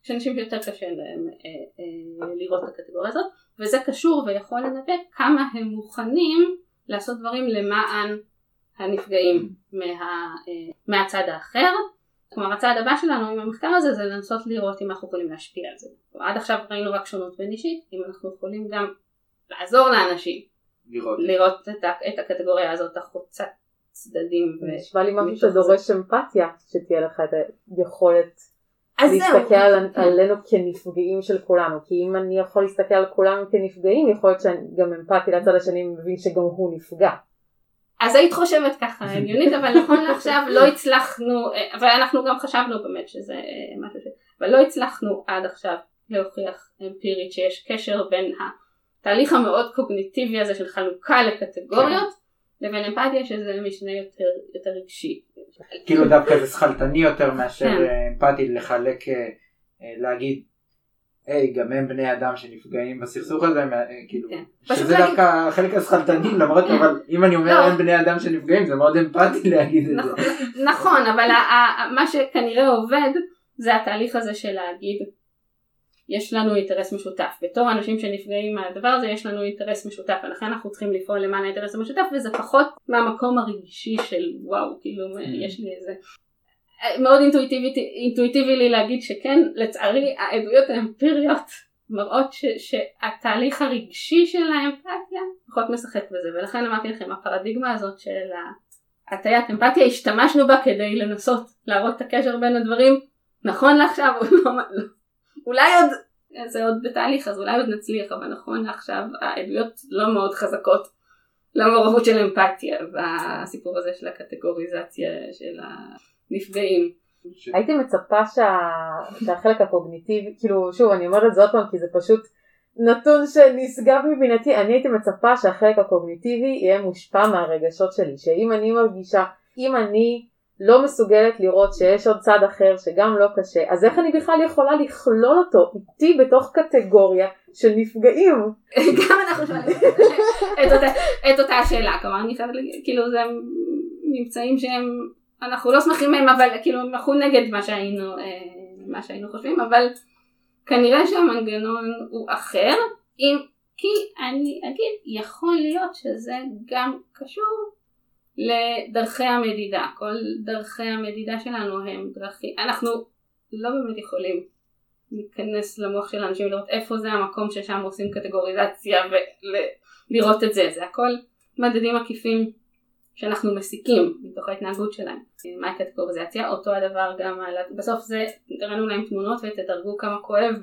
יש אנשים שיותר קשה להם אה, אה, לראות את הקטגוריה הזאת, וזה קשור ויכול לנבא כמה הם מוכנים לעשות דברים למען הנפגעים מה, אה, מהצד האחר. כלומר הצעד הבא שלנו עם המחקר הזה זה לנסות לראות אם אנחנו יכולים להשפיע על זה. עד עכשיו ראינו רק שונות בין אישית, אם אנחנו יכולים גם לעזור לאנשים
לראות,
לראות את, את הקטגוריה הזאת החוצה צדדים.
נשמע לי משהו שדורש אמפתיה, שתהיה לך את היכולת להסתכל על, עלינו כנפגעים של כולנו, כי אם אני יכול להסתכל על כולנו כנפגעים, יכול להיות שאני גם אמפתי לצד השני מבין שגם הוא נפגע.
אז היית חושבת ככה הגיונית, אבל נכון לעכשיו לא הצלחנו, אבל אנחנו גם חשבנו באמת שזה משהו ש... אבל לא הצלחנו עד עכשיו להוכיח אמפירית שיש קשר בין התהליך המאוד קוגניטיבי הזה של חלוקה לקטגוריות, לבין אמפתיה שזה משנה יותר, יותר רגשי.
כאילו דווקא זה שכלתני יותר מאשר אמפתי לחלק, להגיד, היי, גם הם בני אדם שנפגעים בסכסוך הזה, כאילו, שזה דווקא החלק השכלתני, למרות, אבל אם אני אומר הם בני אדם שנפגעים, זה מאוד אמפתי להגיד את זה.
נכון, אבל מה שכנראה עובד, זה התהליך הזה של להגיד, יש לנו אינטרס משותף. בתור אנשים שנפגעים מהדבר הזה, יש לנו אינטרס משותף, ולכן אנחנו צריכים לפעול למען האינטרס המשותף, וזה פחות מהמקום הרגשי של וואו, כאילו, יש לי איזה... מאוד אינטואיטיבי, אינטואיטיבי לי להגיד שכן, לצערי העדויות האמפיריות מראות ש, שהתהליך הרגשי של האמפתיה פחות משחק בזה, ולכן אמרתי לכם, הפרדיגמה הזאת של הטיית אמפתיה, השתמשנו בה כדי לנסות להראות את הקשר בין הדברים, נכון לעכשיו, אולי עוד, זה עוד בתהליך, אז אולי עוד נצליח, אבל נכון לעכשיו העדויות לא מאוד חזקות למעורבות של אמפתיה, והסיפור הזה של הקטגוריזציה של ה... נפגעים.
הייתי מצפה שה... שהחלק הקוגניטיבי, כאילו שוב אני אומרת את זה עוד פעם כי זה פשוט נתון שנשגב מבינתי, אני הייתי מצפה שהחלק הקוגניטיבי יהיה מושפע מהרגשות שלי, שאם אני מרגישה, אם אני לא מסוגלת לראות שיש עוד צד אחר שגם לא קשה, אז איך אני בכלל יכולה לכלול אותו איתי בתוך קטגוריה של נפגעים?
גם אנחנו שואלים את אותה, את אותה השאלה, כלומר אני חייבת להגיד, כאילו זה מבצעים שהם אנחנו לא שמחים מהם, אבל כאילו אנחנו נגד מה שהיינו, מה שהיינו חושבים, אבל כנראה שהמנגנון הוא אחר, אם, כי אני אגיד, יכול להיות שזה גם קשור לדרכי המדידה. כל דרכי המדידה שלנו הם דרכי, אנחנו לא באמת יכולים להיכנס למוח של אנשים לראות איפה זה המקום ששם עושים קטגוריזציה ולראות את זה, זה הכל מדדים עקיפים שאנחנו מסיקים מתוך ההתנהגות שלהם. מה הקטגוריזציה? אותו הדבר גם על... בסוף זה, תראינו להם תמונות ותדרגו כמה כואב.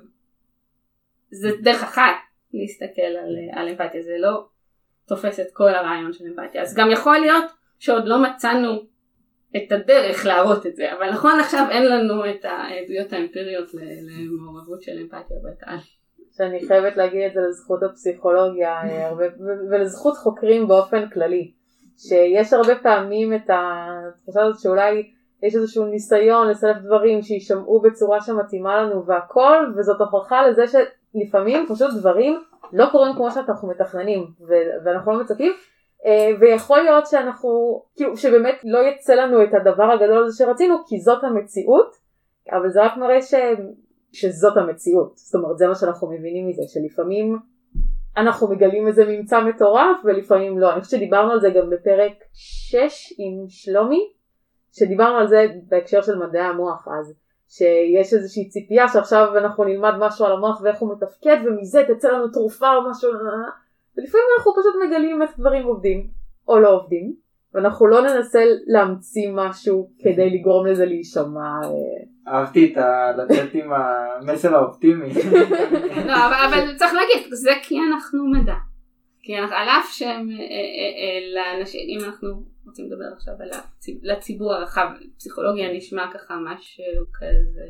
זה דרך אחת להסתכל על, על אמפתיה, זה לא תופס את כל הרעיון של אמפתיה. אז גם יכול להיות שעוד לא מצאנו את הדרך להראות את זה, אבל נכון עכשיו אין לנו את העדויות האמפיריות למעורבות של אמפתיה בתהליך.
שאני חייבת להגיד את זה לזכות הפסיכולוגיה ולזכות חוקרים באופן כללי. שיש הרבה פעמים את התחושה הזאת שאולי יש איזשהו ניסיון לסלף דברים שישמעו בצורה שמתאימה לנו והכל, וזאת הוכחה לזה שלפעמים פשוט דברים לא קורים כמו שאנחנו מתכננים ואנחנו לא מצפים, ויכול להיות שאנחנו, כאילו שבאמת לא יצא לנו את הדבר הגדול הזה שרצינו, כי זאת המציאות, אבל זה רק מראה ש... שזאת המציאות. זאת אומרת, זה מה שאנחנו מבינים מזה, שלפעמים אנחנו מגלים איזה ממצא מטורף ולפעמים לא. אני חושבת שדיברנו על זה גם בפרק שש עם שלומי, שדיברנו על זה בהקשר של מדעי המוח אז, שיש איזושהי ציפייה שעכשיו אנחנו נלמד משהו על המוח ואיך הוא מתפקד ומזה תצא לנו תרופה או משהו, ולפעמים אנחנו פשוט מגלים איך דברים עובדים או לא עובדים, ואנחנו לא ננסה להמציא משהו כדי לגרום לזה להישמע.
אהבתי את לצאת עם המסר האופטימי.
לא, אבל צריך להגיד, זה כי אנחנו מדע. כי על אף שהם לאנשים, אם אנחנו רוצים לדבר עכשיו על לציבור הרחב, פסיכולוגיה נשמע ככה משהו כזה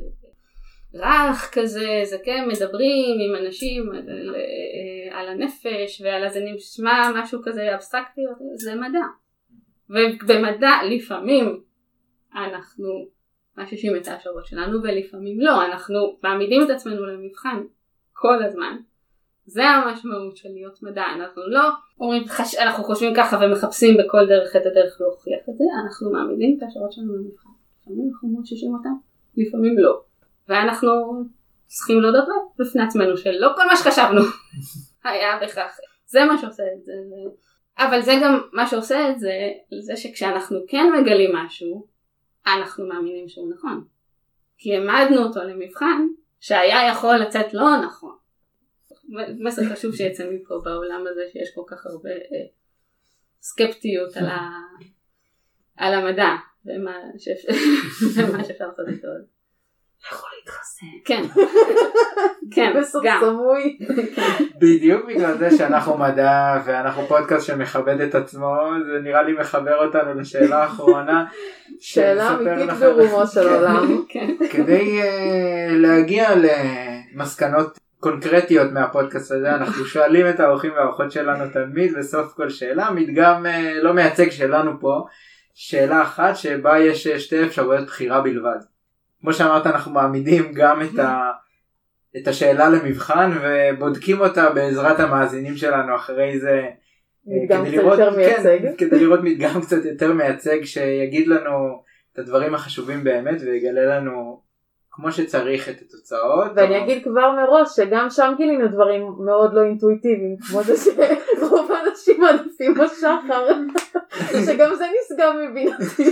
רך כזה, זה כן, מדברים עם אנשים על הנפש ועל זה נשמע משהו כזה אבסטרקטי, זה מדע. ובמדע לפעמים אנחנו מששים את ההשערות שלנו ולפעמים לא, אנחנו מעמידים את עצמנו למבחן כל הזמן. זה המשמעות של להיות מדע, אנחנו לא אומרים, אנחנו חושבים ככה ומחפשים בכל דרך את הדרך להוכיח את זה, אנחנו מעמידים את ההשערות שלנו למבחן. לפעמים אנחנו מששים אותם, לפעמים לא. ואנחנו צריכים להודות בפני עצמנו שלא כל מה שחשבנו היה בכך. זה מה שעושה את זה. אבל זה גם מה שעושה את זה, זה שכשאנחנו כן מגלים משהו, אנחנו מאמינים שהוא נכון. כי העמדנו אותו למבחן שהיה יכול לצאת לא נכון. מסר חשוב שיצא מפה בעולם הזה שיש כל כך הרבה אה, סקפטיות על, ה, על המדע ומה שאפשר לעשות איתו.
יכול להתחסן.
כן. כן,
בסוף סמוי.
בדיוק בגלל זה שאנחנו מדע ואנחנו פודקאסט שמכבד את עצמו, זה נראה לי מחבר אותנו לשאלה האחרונה.
שאלה אמיתית ברומו של עולם.
כדי להגיע למסקנות קונקרטיות מהפודקאסט הזה, אנחנו שואלים את האורחים והאורחות שלנו תמיד בסוף כל שאלה, מדגם לא מייצג שלנו פה, שאלה אחת שבה יש שתי אפשרויות בחירה בלבד. כמו שאמרת, אנחנו מעמידים גם את, ה, את השאלה למבחן ובודקים אותה בעזרת המאזינים שלנו אחרי זה.
מדגם קצת לראות, יותר מייצג.
כן, כדי לראות מדגם קצת יותר מייצג שיגיד לנו את הדברים החשובים באמת ויגלה לנו כמו שצריך את התוצאות.
ואני או... אגיד כבר מראש שגם שם גילינו דברים מאוד לא אינטואיטיביים, כמו זה שרוב האנשים מעדיפים בשחר, שגם זה נשגב מבינתי.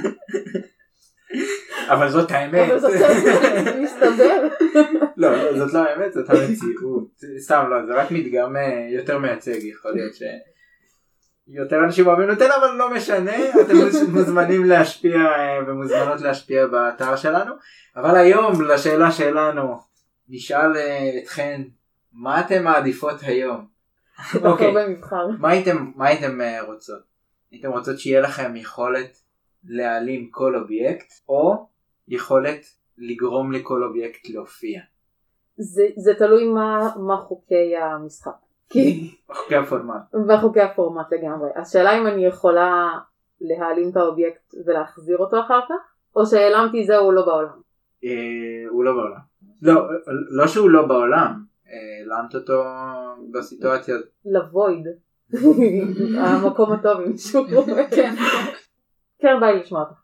אבל זאת האמת.
אבל זאת האמת, מסתבר.
לא, זאת לא האמת, זאת המציאות. סתם לא, זה רק מדגם יותר מייצג, יכול להיות ש... יותר אנשים אוהבים נותן, אבל לא משנה, אתם מוזמנים להשפיע ומוזמנות להשפיע באתר שלנו. אבל היום לשאלה שלנו, נשאל אתכן, מה אתם מעדיפות היום?
אוקיי,
מה הייתם רוצות? הייתם רוצות שיהיה לכם יכולת להעלים כל אובייקט, או יכולת לגרום לכל אובייקט להופיע?
זה, זה תלוי מה, מה חוקי המשחק.
חוקי הפורמט.
בחוקי הפורמט לגמרי. השאלה אם אני יכולה להעלים את האובייקט ולהחזיר אותו אחר כך, או שהעלמתי זה הוא לא בעולם?
הוא לא בעולם. לא, לא שהוא לא בעולם. העלמת אותו בסיטואציה.
לוויד. המקום הטוב עם מישהו. כן. כן, ביי לשמוע אותך.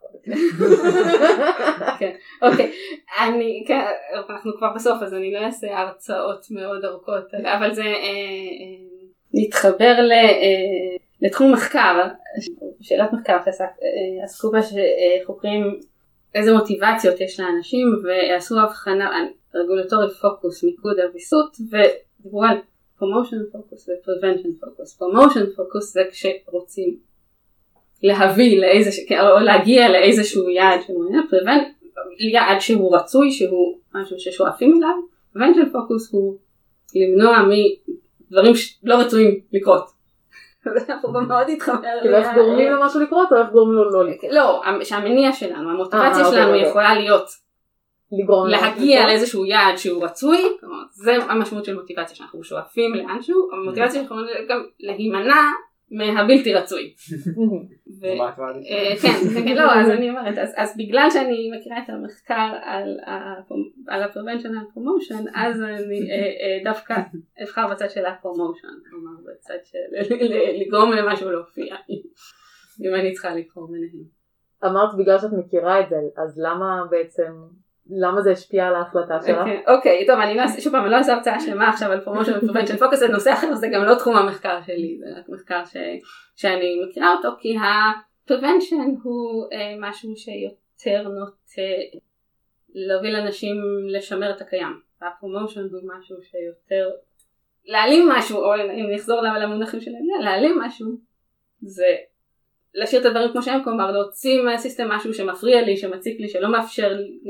כן, אוקיי, אני, כן, אנחנו כבר בסוף אז אני לא אעשה הרצאות מאוד ארוכות, אבל זה מתחבר לתחום מחקר, שאלת מחקר שעסקו בה שחוקרים איזה מוטיבציות יש לאנשים ועשו הבחנה, רגולטורי פוקוס, מיקוד הוויסות, ודיברו על promotion focus ו-prevention focus. promotion focus זה כשרוצים להביא לאיזה, או להגיע לאיזשהו יעד שהוא יעד שהוא רצוי, שהוא משהו ששואפים אליו. prevention focus הוא למנוע מדברים לא רצויים לקרות. זה מאוד התחבר.
כאילו איך גורמים למשהו לקרות או איך גורמים לו לא לקרות?
לא, שהמניע שלנו, המוטיבציה שלנו יכולה להיות להגיע לאיזשהו יעד שהוא רצוי, זה המשמעות של מוטיבציה שאנחנו שואפים לאנשהו, המוטיבציה יכולה גם להימנע מהבלתי רצוי. כן, לא, אז אני אומרת, אז בגלל שאני מכירה את המחקר על ה-prevention and promotion, אז אני דווקא אבחר בצד של ה-promotion, כלומר בצד של לגרום למשהו להופיע, אם אני צריכה לבחור ביניהם.
אמרת בגלל שאת מכירה את זה, אז למה בעצם, למה זה השפיע על ההחלטה שלך?
אוקיי, טוב, אני לא אעשה, שוב פעם, אני לא אעשה הרצאה שלמה עכשיו על promotion ו-prevention focus, זה נושא אחר, זה גם לא תחום המחקר שלי, זה רק מחקר שאני מכירה אותו, כי ה-prevention הוא משהו שיותר נוטה להוביל אנשים לשמר את הקיים, וה-promotion הוא משהו שיותר להעלים משהו, או אם נחזור למונחים שלהם, להעלים משהו, זה להשאיר את הדברים כמו שהם, כלומר להוציא מהסיסטם משהו שמפריע לי, שמציק לי, שלא מאפשר לי,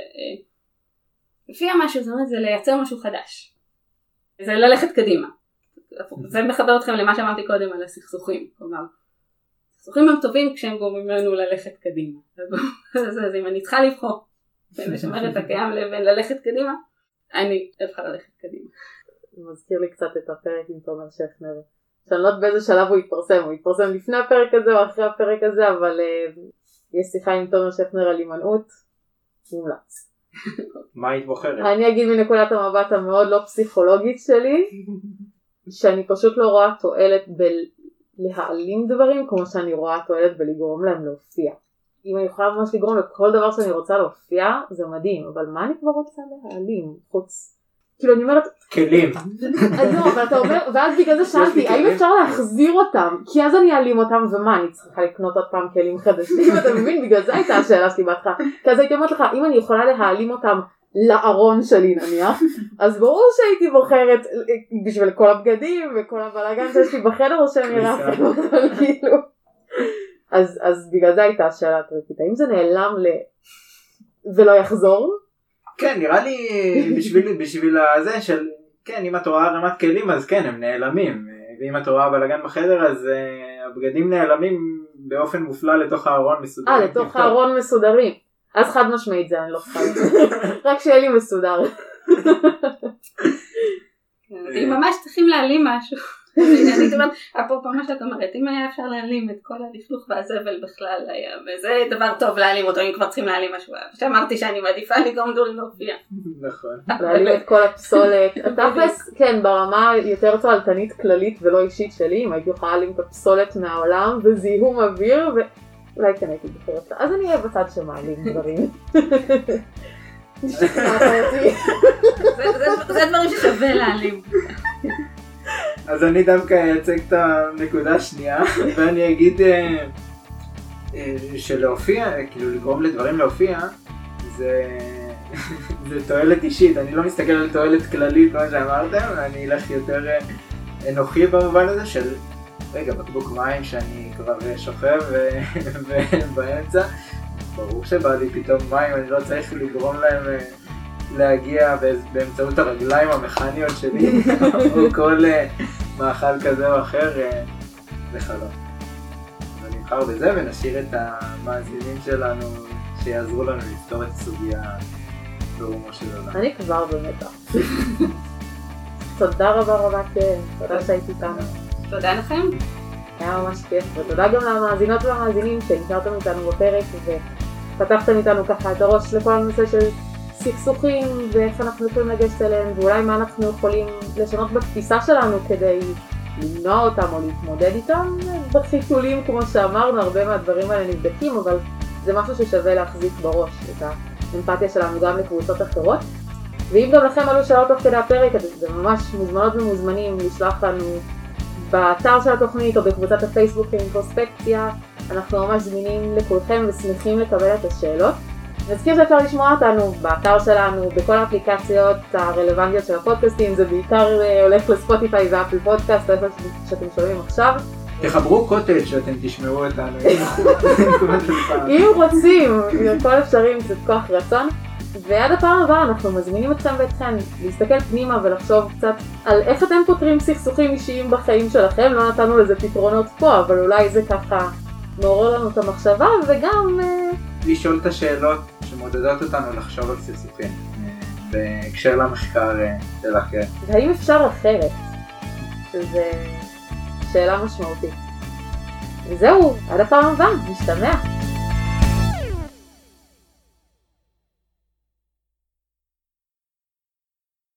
לפי המשהו, זאת אומרת, זה לייצר משהו חדש. זה ללכת קדימה. זה מחבר אתכם למה שאמרתי קודם על הסכסוכים, כלומר, הסכסוכים הם טובים כשהם גורמים לנו ללכת קדימה. אז אם אני צריכה לבחור בין לשמר את הקיים לבין ללכת קדימה, אני אבחר ללכת קדימה.
מזכיר לי קצת את הפרק עם תומר שכנר. שאני לא יודעת באיזה שלב הוא יתפרסם, הוא יתפרסם לפני הפרק הזה או אחרי הפרק הזה, אבל uh, יש שיחה עם תומר שכנר על הימנעות, מומלץ.
מה היית בוחרת?
אני אגיד מנקודת המבט המאוד לא פסיכולוגית שלי, שאני פשוט לא רואה תועלת בלהעלים דברים, כמו שאני רואה תועלת בלגרום להם להופיע. אם אני יכולה ממש לגרום לכל דבר שאני רוצה להופיע, זה מדהים, אבל מה אני כבר רוצה להעלים חוץ? כאילו אני אומרת,
כלים.
אז לא, אבל אתה אומר, ואז בגלל זה שאלתי, האם אפשר להחזיר אותם? כי אז אני אעלים אותם, ומה, אני צריכה לקנות עוד פעם כלים חדשים, אתה מבין? בגלל זה הייתה השאלה שלי בהתחלה. כי אז הייתי אומרת לך, אם אני יכולה להעלים אותם לארון שלי נניח, אז ברור שהייתי בוחרת בשביל כל הבגדים וכל הבלגן שיש לי בחדר, או שאני אראה אותם, כאילו. אז בגלל זה הייתה השאלה הטריקית, האם זה נעלם ל... ולא יחזור?
כן, נראה לי בשביל, בשביל הזה של, כן, אם את רואה רמת כלים אז כן, הם נעלמים, ואם את רואה בלגן בחדר אז uh, הבגדים נעלמים באופן מופלא לתוך הארון מסודרים.
אה, לתוך הארון מסודרים. אז חד משמעית זה, אני לא צריכה רק שיהיה לי מסודר.
אם ממש צריכים להעלים משהו. אפרופו מה שאת אומרת, אם היה אפשר להעלים את כל הלכלוך והזבל בכלל, וזה דבר טוב להעלים אותו, אם כבר צריכים להעלים משהו. שאמרתי שאני מעדיפה לגרום דברים להופיע.
נכון.
להעלים את כל הפסולת. התכלס, כן, ברמה יותר צהלתנית כללית ולא אישית שלי, אם הייתי יכולה להעלים את הפסולת מהעולם וזיהום אוויר, ואולי כן הייתי בוחרת. אז אני אהיה בצד שמעלים דברים.
זה דברים ששווה להעלים.
אז אני דווקא אצג את הנקודה השנייה, ואני אגיד שלהופיע, כאילו לגרום לדברים להופיע, זה תועלת אישית. אני לא מסתכל על תועלת כללית כמו שאמרתם, אני אלך יותר אנוכי במובן הזה של רגע, בקבוק מים שאני כבר שוכב באמצע, ברור שבא לי פתאום מים, אני לא צריך לגרום להם להגיע באמצעות הרגליים המכניות שלי או כל מאכל כזה או אחר לחלום. אז נבחר בזה ונשאיר את המאזינים שלנו שיעזרו לנו לפתור את הסוגיה ברומו של עולם.
אני כבר במתח. תודה רבה רבה, כן, תודה שהייתי כאן.
תודה לכם.
היה ממש כיף, ותודה גם למאזינות והמאזינים שנשארתם איתנו בפרק ופתחתם איתנו ככה את הראש לכל הנושא של סכסוכים ואיך אנחנו יכולים לגשת אליהם, ואולי מה אנחנו יכולים לשנות בתפיסה שלנו כדי למנוע אותם או להתמודד איתם. בחיתולים, כמו שאמרנו, הרבה מהדברים האלה נבדקים, אבל זה משהו ששווה להחזיק בראש, את האמפתיה שלנו גם לקבוצות אחרות. ואם גם לכם עלו שאלות תוך כדי הפרק, זה ממש מוזמנות ומוזמנים לשלוח לנו באתר של התוכנית או בקבוצת הפייסבוק אינטרוספקציה. אנחנו ממש זמינים לכולכם ושמחים לקבל את השאלות. נזכיר שאפשר לשמוע אותנו באתר שלנו, בכל האפליקציות הרלוונטיות של הפודקאסטים, זה בעיקר הולך לספוטיפיי ואפל פודקאסט, איפה שאתם שומעים עכשיו.
תחברו קוטג' שאתם תשמעו אותנו.
אם רוצים, כל אפשרים, זה כוח רצון. ועד הפעם הבאה אנחנו מזמינים אתכם ואתכן להסתכל פנימה ולחשוב קצת על איך אתם פותרים סכסוכים אישיים בחיים שלכם. לא נתנו לזה פתרונות פה, אבל אולי זה ככה מעורר לנו את המחשבה, וגם
לשאול את השאלות שמודדות אותנו לחשוב על סכסוכים בהקשר למחקר שלכם.
והאם אפשר אחרת? שזו שאלה משמעותית. וזהו, עד הפעם הבאה, נשתמע.